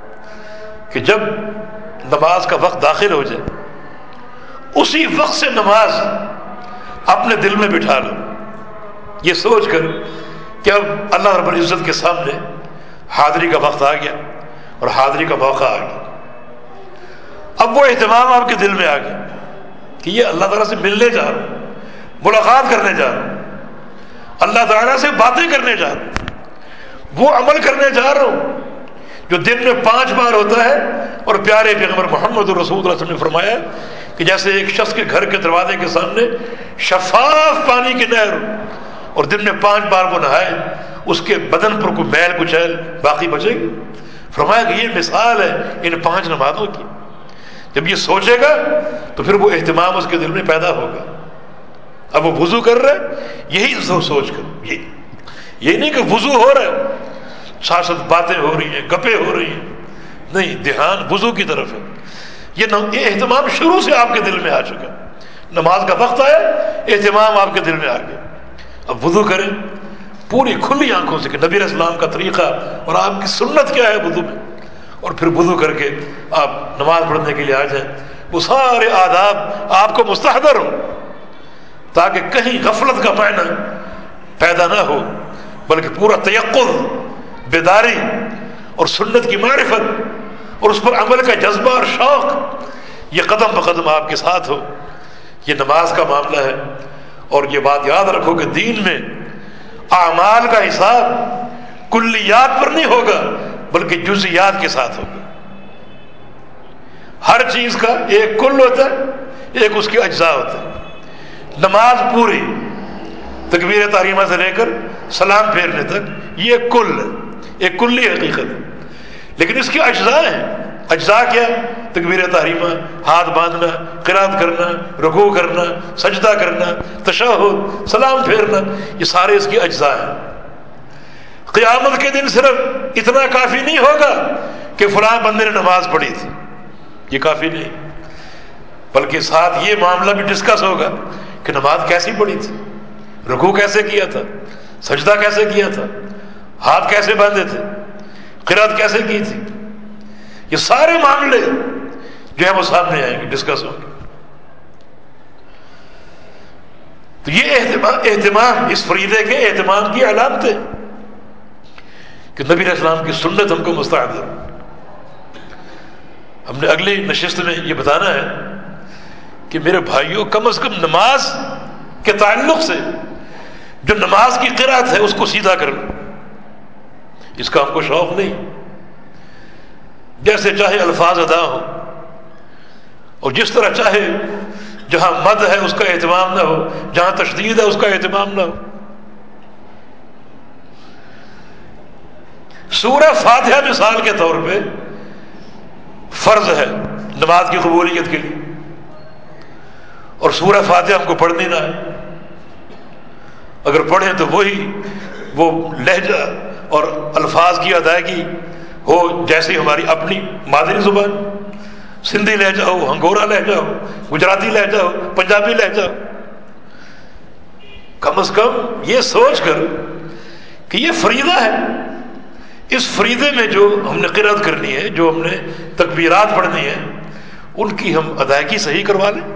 کہ جب نماز کا وقت داخل ہو جائے، اسی وقت سے نماز اپنے دل میں بٹھا لو، یہ سوچ کر کہ اب اللہ رب العزت کے سامنے حاضری کا وقت آ گیا اور حاضری کا موقع آ گیا. اب وہ اہتمام آپ کے دل میں آ گیا کہ یہ اللہ تعالیٰ سے ملنے جا رہا ہوں، ملاقات کرنے جا رہا ہوں، اللہ تعالیٰ سے باتیں کرنے جا رہا ہوں، وہ عمل کرنے جا رہا ہوں جو دن میں پانچ بار ہوتا ہے. اور پیارے پیغمبر محمد رسول اللہ صلی اللہ علیہ وسلم نے فرمایا کہ جیسے ایک شخص کے گھر کے دروازے کے سامنے شفاف پانی کی نہر اور دن میں پانچ بار وہ نہائے، اس کے بدن پر کوئی میل کچیل باقی بچے گی. فرمایا کہ یہ مثال ہے ان پانچ نمازوں کی. جب یہ سوچے گا تو پھر وہ اہتمام اس کے دل میں پیدا ہوگا. اب وہ وضو کر رہے، یہی سوچ کر، یہ یہ نہیں کہ وضو ہو رہا ہے ساتھ ساتھ باتیں ہو رہی ہیں، گپیں ہو رہی ہیں، نہیں، دھیان وضو کی طرف ہے. یہ اہتمام شروع سے آپ کے دل میں آ چکا. نماز کا وقت آیا، اہتمام آپ کے دل میں آ گیا. اب وضو کریں پوری کھلی آنکھوں سے کہ نبی علیہ السلام کا طریقہ اور آپ کی سنت کیا ہے وضو میں، اور پھر وضو کر کے آپ نماز پڑھنے کے لیے آ جائیں. وہ سارے آداب آپ کو مستحضر ہوں تاکہ کہیں غفلت کا معنی پیدا نہ ہو، بلکہ پورا تیقظ، بیداری اور سنت کی معرفت اور اس پر عمل کا جذبہ اور شوق یہ قدم بقدم آپ کے ساتھ ہو. یہ نماز کا معاملہ ہے. اور یہ بات یاد رکھو کہ دین میں اعمال کا حساب کلیات پر نہیں ہوگا بلکہ جزیات کے ساتھ ہوگا. ہر چیز کا ایک کل ہوتا ہے، ایک اس کے اجزاء ہوتے ہیں. نماز پوری تکبیر تحریمہ سے لے کر سلام پھیرنے تک یہ کل ہے، ایک کلی حقیقت ہے. لیکن اس کے اجزاء ہیں. اجزاء کیا؟ تکبیر تحریمہ، ہاتھ باندھنا، قرات کرنا، رکوع کرنا، سجدہ کرنا، تشہد، سلام پھیرنا، یہ سارے اس کے اجزاء ہیں. قیامت کے دن صرف اتنا کافی نہیں ہوگا کہ فلاں بندے نے نماز پڑھی تھی، یہ کافی نہیں، بلکہ ساتھ یہ معاملہ بھی ڈسکس ہوگا کہ نماز کیسی پڑھی تھی، رکوع کیسے کیا تھا، سجدہ کیسے کیا تھا، ہاتھ کیسے باندھے تھے، قرات کیسے کی تھی. یہ سارے معاملے جو ہے وہ سامنے آئیں گے، ڈسکس ہوں گے. تو یہ اہتمام اہتمام اس فریضے کے اہتمام کی علامتیں کہ نبی علیہ السلام کی سنت ہم کو مستعد ہے. ہم نے اگلی نشست میں یہ بتانا ہے کہ میرے بھائیوں، کم از کم نماز کے تعلق سے جو نماز کی قرات ہے اس کو سیدھا کر لو. اس کا ہم کو شوق نہیں. جیسے چاہے الفاظ ادا ہو اور جس طرح چاہے، جہاں مد ہے اس کا اہتمام نہ ہو، جہاں تشدید ہے اس کا اہتمام نہ ہو. سورہ فاتحہ مثال کے طور پہ فرض ہے نماز کی قبولیت کے لیے، اور سورہ فاتحہ ہم کو پڑھنی نہ ہے. اگر پڑھیں تو وہی وہ لہجہ اور الفاظ کی ادائیگی ہو جیسی ہماری اپنی مادری زبان. سندھی لہجہ ہو، ہنگورا لہجہ ہو، گجراتی لہجہ ہو، پنجابی لہجہ ہو، کم از کم یہ سوچ کر کہ یہ فریضہ ہے، اس فریضے میں جو ہم نے قرأت کرنی ہے، جو ہم نے تکبیرات پڑھنی ہے، ان کی ہم ادائیگی صحیح کروا لیں.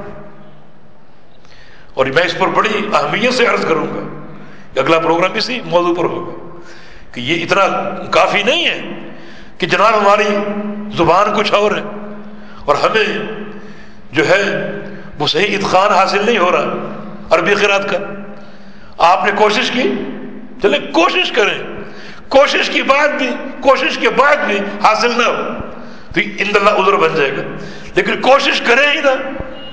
اور میں اس پر بڑی اہمیت سے عرض کروں گا کہ اگلا پروگرام اسی موضوع پر ہوگا کہ یہ اتنا کافی نہیں ہے کہ جناب ہماری زبان کچھ اور ہے اور ہمیں جو ہے وہ صحیح اتقان حاصل نہیں ہو رہا عربی قرأت کا. آپ نے کوشش کی، چلے کوشش کریں، کوشش کی بعد بھی کوشش کے بعد بھی حاصل نہ ہو تو ان اللہ عذر بن جائے گا، لیکن کوشش کریں ہی نہ.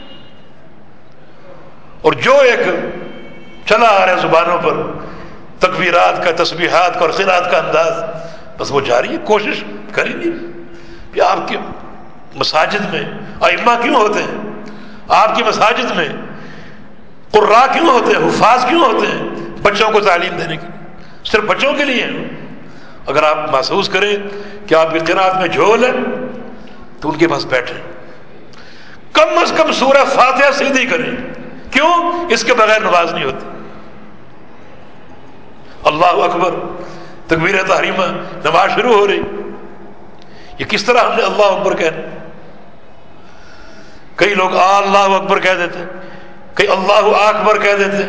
اور جو ایک چلا آ رہا ہے زبانوں پر تکبیرات کا، تسبیحات کا اور قرأت کا انداز، بس وہ جاری ہے، کوشش کریں گے. کہ آپ کے مساجد میں ائمہ کیوں ہوتے ہیں؟ آپ کی مساجد میں قراء کیوں ہوتے ہیں؟ حفاظ کیوں ہوتے ہیں؟ بچوں کو تعلیم دینے کے لیے، صرف بچوں کے لیے. اگر آپ محسوس کریں کہ آپ کی قرأت میں جھول ہے تو ان کے پاس بیٹھیں، کم از کم سورہ فاتحہ سیدھی کریں. کیوں؟ اس کے بغیر نماز نہیں ہوتی. اللہ اکبر، تکبیر تحریمہ، نماز شروع ہو رہی. یہ کس طرح ہم نے اللہ اکبر کہنا؟ کئی لوگ اللہ اکبر کہہ دیتے، کئی اللہ اکبر کہہ دیتے،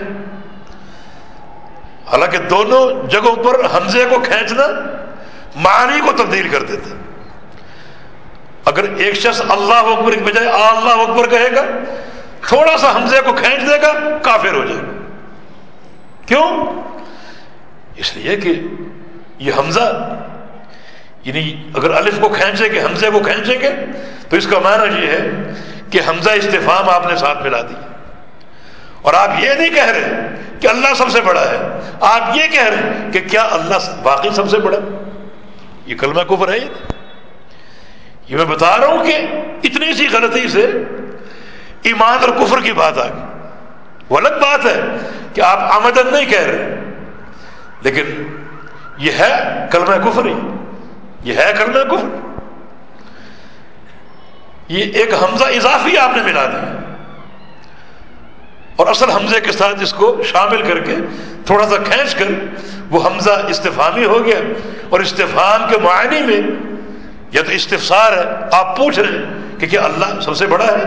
حالانکہ دونوں جگہوں پر حمزے کو کھینچنا معنی کو تبدیل کر دیتا. اگر ایک شخص اللہ اکبر کی بجائے اللہ اکبر کہے گا، تھوڑا سا حمزے کو کھینچ دے گا، کافر ہو جائے گا. کیوں؟ اس لیے کہ یہ حمزہ، یعنی اگر الف کو کھینچیں گے، حمزے کو کھینچیں گے تو اس کا معنی یہ ہے کہ حمزہ استفہام آپ نے ساتھ ملا دی. اور آپ یہ نہیں کہہ رہے کہ اللہ سب سے بڑا ہے، آپ یہ کہہ رہے ہیں کہ کیا اللہ واقعی سب سے بڑا؟ یہ کلمہ کفر ہے. یہ میں بتا رہا ہوں کہ اتنی سی غلطی سے ایمان اور کفر کی بات آ گئی. وہ الگ بات ہے کہ آپ عمدن نہیں کہہ رہے، لیکن یہ ہے کلمہ کفر ہی، یہ ہے کلمہ کفر. یہ ایک حمزہ اضافی آپ نے ملا دیا اور اصل حمزے کے ساتھ اس کو شامل کر کے تھوڑا سا کھینچ کر وہ حمزہ استفہامی ہو گیا. اور استفہام کے معنی میں یا تو استفسار ہے، آپ پوچھ رہے ہیں کہ کیا اللہ سب سے بڑا ہے،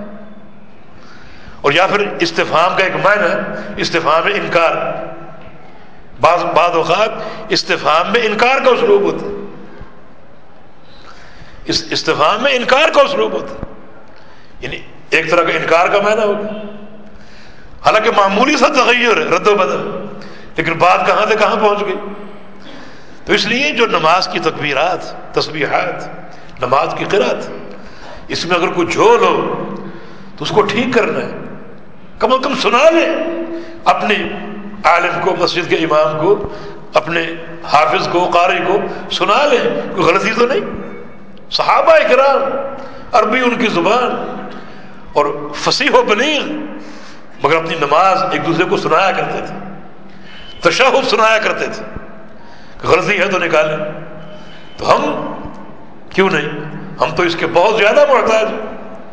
اور یا پھر استفہام کا ایک معنی ہے استفہام انکار. بعض بعض اوقات استفہام میں انکار کا اسلوب ہوتا ہے، اس استفہام میں انکار کا اسلوب ہوتا ہے، یعنی ایک طرح کا انکار کا معنی ہوگا، حالانکہ معمولی سا تغیر ہے، رد و بدل، لیکن بات کہاں سے کہاں پہنچ گئی. تو اس لیے جو نماز کی تکبیرات، تسبیحات، نماز کی قرأت، اس میں اگر کوئی جھول ہو تو اس کو ٹھیک کرنا ہے. کم از کم سنا لیں اپنے عالم کو، مسجد کے امام کو، اپنے حافظ کو، قاری کو سنا لیں، کوئی غلطی تو نہیں. صحابہ کرام عربی ان کی زبان اور فصیح و بلیغ، مگر اپنی نماز ایک دوسرے کو سنایا کرتے تھے، تشہد سنایا کرتے تھے. غلطی ہے تو نکالیں. تو ہم کیوں نہیں؟ ہم تو اس کے بہت زیادہ محتاج ہیں.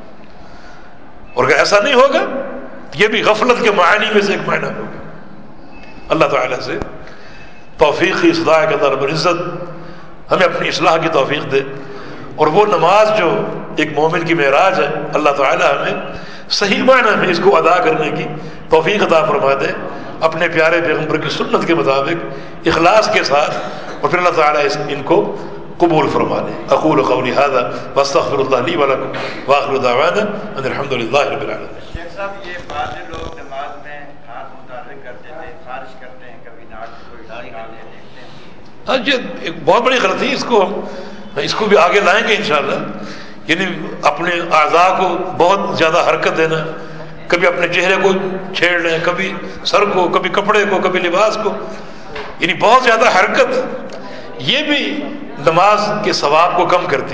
اور اگر ایسا نہیں ہوگا تو یہ بھی غفلت کے معنی میں سے ایک معنی ہوگا. اللہ تعالیٰ سے توفیق کی اصلاح کا رب العزت ہمیں اپنی اصلاح کی توفیق دے. اور وہ نماز جو ایک مومن کی معراج ہے، اللہ تعالیٰ ہمیں صحیح معنی میں اس کو ادا کرنے کی توفیق عطا فرما دے، اپنے پیارے پیغمبر کی سنت کے مطابق اخلاص کے ساتھ، اور پھر اللہ تعالیٰ اس ان کو قبول فرما لے. اقول قولی ھذا واستغفر اللہ لی ولکم واخر دعوانا ان الحمد للہ رب العالمین. شیخ صاحب، یہ بعض لوگ نماز میں ہاتھ متحرک کرتے تھے، خارج کرتے ہیں، کبھی ناک سے کوئی ڈال ڈالتے دیکھتے ہیں. ہاں یہ ایک بہت بڑی غلطی ہے، اس کو ہم اس کو بھی آگے لائیں گے انشاءاللہ. یعنی اپنے اعضاء کو بہت زیادہ حرکت دینا، کبھی اپنے چہرے کو چھیڑ لیں، کبھی سر کو، کبھی کپڑے کو، کبھی لباس کو، یعنی بہت زیادہ حرکت، یہ بھی نماز کے ثواب کو کم کرتی.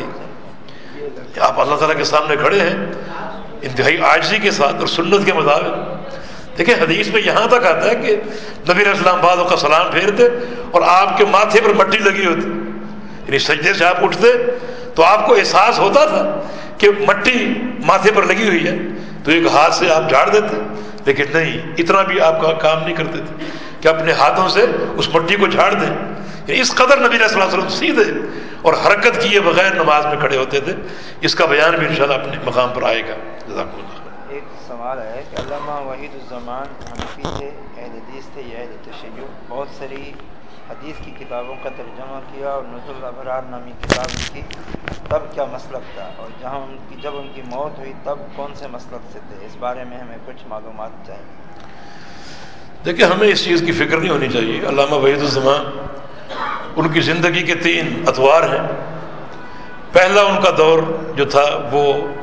آپ اللہ تعالیٰ کے سامنے کھڑے ہیں انتہائی عاجزی کے ساتھ اور سنت کے مطابق. دیکھیں حدیث میں یہاں تک آتا ہے کہ نبی علیہ السلام بعض کا سلام پھیرتے اور آپ کے ماتھے پر مٹی لگی ہوتی، یعنی سجدے سے آپ اٹھتے تو آپ کو احساس ہوتا تھا کہ مٹی ماتھے پر لگی ہوئی ہے تو ایک ہاتھ سے آپ جھاڑ دیتے، لیکن نہیں، اتنا بھی آپ کا کام نہیں کرتے تھے کہ اپنے ہاتھوں سے اس مٹی کو جھاڑ دیں. اس قدر نبی صلی اللہ علیہ وسلم سیدھے اور حرکت کیے بغیر نماز میں کھڑے ہوتے تھے. اس کا بیان بھی انشاءاللہ اپنے مقام پر آئے گا. جزاکم اللہ. ایک سوال ہے کہ علامہ وحید الزمان حنفی تھے، اہل حدیث تھے یا اہل تشیع؟ بہت ساری حدیث کی کتابوں کا ترجمہ کیا اور نزول الابرار نامی کتاب لکھی، تب کیا مسلک تھا؟ اور جہاں ان کی جب ان کی موت ہوئی تب کون سے مسلک سے تھے؟ اس بارے میں ہمیں کچھ معلومات چاہیے. دیکھیں، ہمیں اس چیز کی فکر نہیں ہونی چاہیے. علامہ وحید الزمان، ان کی زندگی کے تین ادوار ہیں. پہلا ان کا دور جو تھا وہ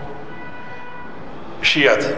شیعہ تھا.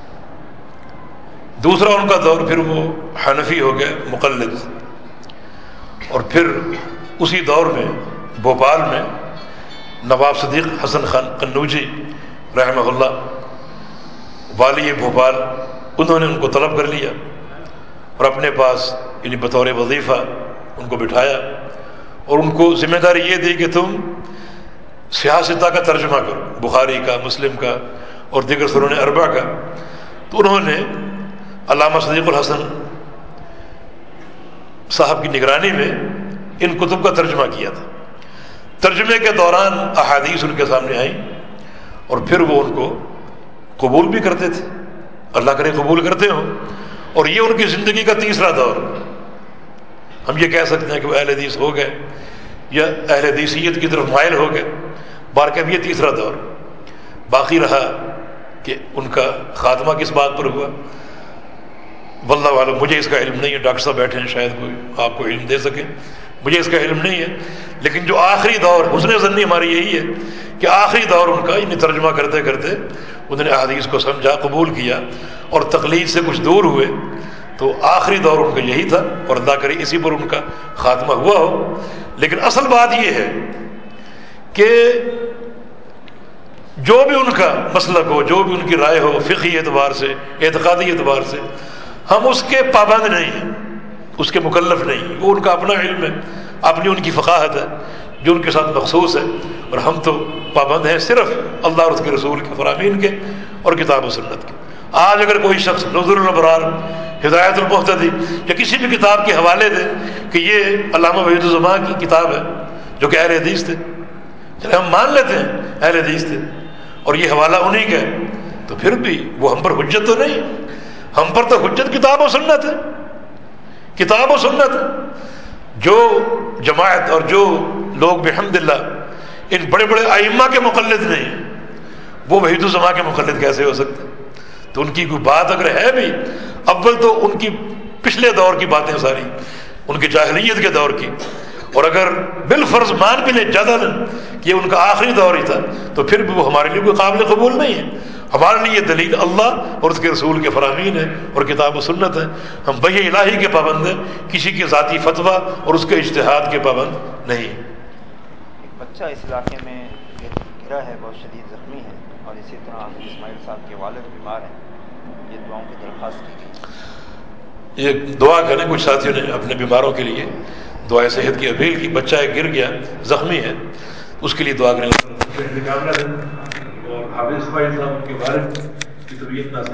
دوسرا ان کا دور پھر وہ حنفی ہو گئے، مقلد. اور پھر اسی دور میں بھوپال میں نواب صدیق حسن خان قنوجی رحمہ اللہ، والی بھوپال، انہوں نے ان کو طلب کر لیا اور اپنے پاس یعنی بطور وظیفہ ان کو بٹھایا اور ان کو ذمہ داری یہ دی کہ تم سیاستہ کا ترجمہ کرو، بخاری کا، مسلم کا اور دیگر سنن اربع کا. تو انہوں نے علامہ صدیق الحسن صاحب کی نگرانی میں ان کتب کا ترجمہ کیا تھا. ترجمے کے دوران احادیث ان کے سامنے آئیں اور پھر وہ ان کو قبول بھی کرتے تھے، اللہ کرے قبول کرتے ہوں. اور یہ ان کی زندگی کا تیسرا دور. ہم یہ کہہ سکتے ہیں کہ وہ اہل حدیث ہو گئے یا اہل حدیثیت کی طرف مائل ہو گئے. بارکہ یہ تیسرا دور باقی رہا کہ ان کا خاتمہ کس بات پر ہوا واللہ عالم. مجھے اس کا علم نہیں ہے. ڈاکٹر صاحب بیٹھے ہیں، شاید کوئی آپ کو علم دے سکیں. مجھے اس کا علم نہیں ہے. لیکن جو آخری دور، حسن ظنی ہماری یہی ہے کہ آخری دور ان کا یعنی ترجمہ کرتے کرتے انہوں نے احادیث کو سمجھا، قبول کیا اور تقلید سے کچھ دور ہوئے. تو آخری دور ان کا یہی تھا اور اللہ کرے اسی پر ان کا خاتمہ ہوا ہو. لیکن اصل بات یہ ہے کہ جو بھی ان کا مسلک ہو، جو بھی ان کی رائے ہو، فقہی اعتبار سے، اعتقادی اعتبار سے، ہم اس کے پابند نہیں ہیں، اس کے مکلف نہیں ہیں. وہ ان کا اپنا علم ہے، اپنی ان کی فقاہت ہے جو ان کے ساتھ مخصوص ہے. اور ہم تو پابند ہیں صرف اللہ اور اس کے رسول کے فرامین کے اور کتاب و سنت کے. آج اگر کوئی شخص نظر الابرار، ہدایت المہتدی یا کسی بھی کتاب کے حوالے دے کہ یہ علامہ وحید الزمان کی کتاب ہے جو کہ اہل حدیث تھے، چلے ہم مان لیتے ہیں اہل حدیث تھے اور یہ حوالہ انہی کا ہے، تو پھر بھی وہ ہم پر حجت تو نہیں. ہم پر تو حجت کتاب و سنت ہے، کتاب و سنت ہے. جو جماعت اور جو لوگ بحمدللہ ان بڑے بڑے ائمہ کے مقلد نہیں، وہ وحید الزمان کے مقلد کیسے ہو سکتے؟ تو ان کی کوئی بات اگر ہے بھی، اول تو ان کی پچھلے دور کی باتیں ساری، ان کی جاہلیت کے دور کی، اور اگر بالفرض مان بھی لیں زیادہ کہ یہ ان کا آخری دور ہی تھا، تو پھر بھی وہ ہمارے لیے کوئی قابل قبول نہیں ہے. ہمارے لیے یہ دلیل اللہ اور اس کے رسول کے فرامین ہے اور کتاب و سنت ہے. ہم وحی الہی کے پابند ہیں، کسی کی ذاتی فتویٰ اور اس کے اجتہاد کے پابند نہیں. ایک بچہ اس علاقے میں گرا ہے، بہت شدید زخمی ہے، اور اسی طرح حضرت اسماعیل صاحب کے والد بیمار ہیں. یہ دعاؤں کی درخواست کی گئی. یہ دعا کریں. کچھ ساتھیوں نے اپنے بیماروں کے لیے دعائے صحت کی اپیل کی. بچہ گر گیا، زخمی ہے، اس کے لیے دعا کریں. اور حافظ اسماعیل صاحب کے والد کی طبیعت ناساز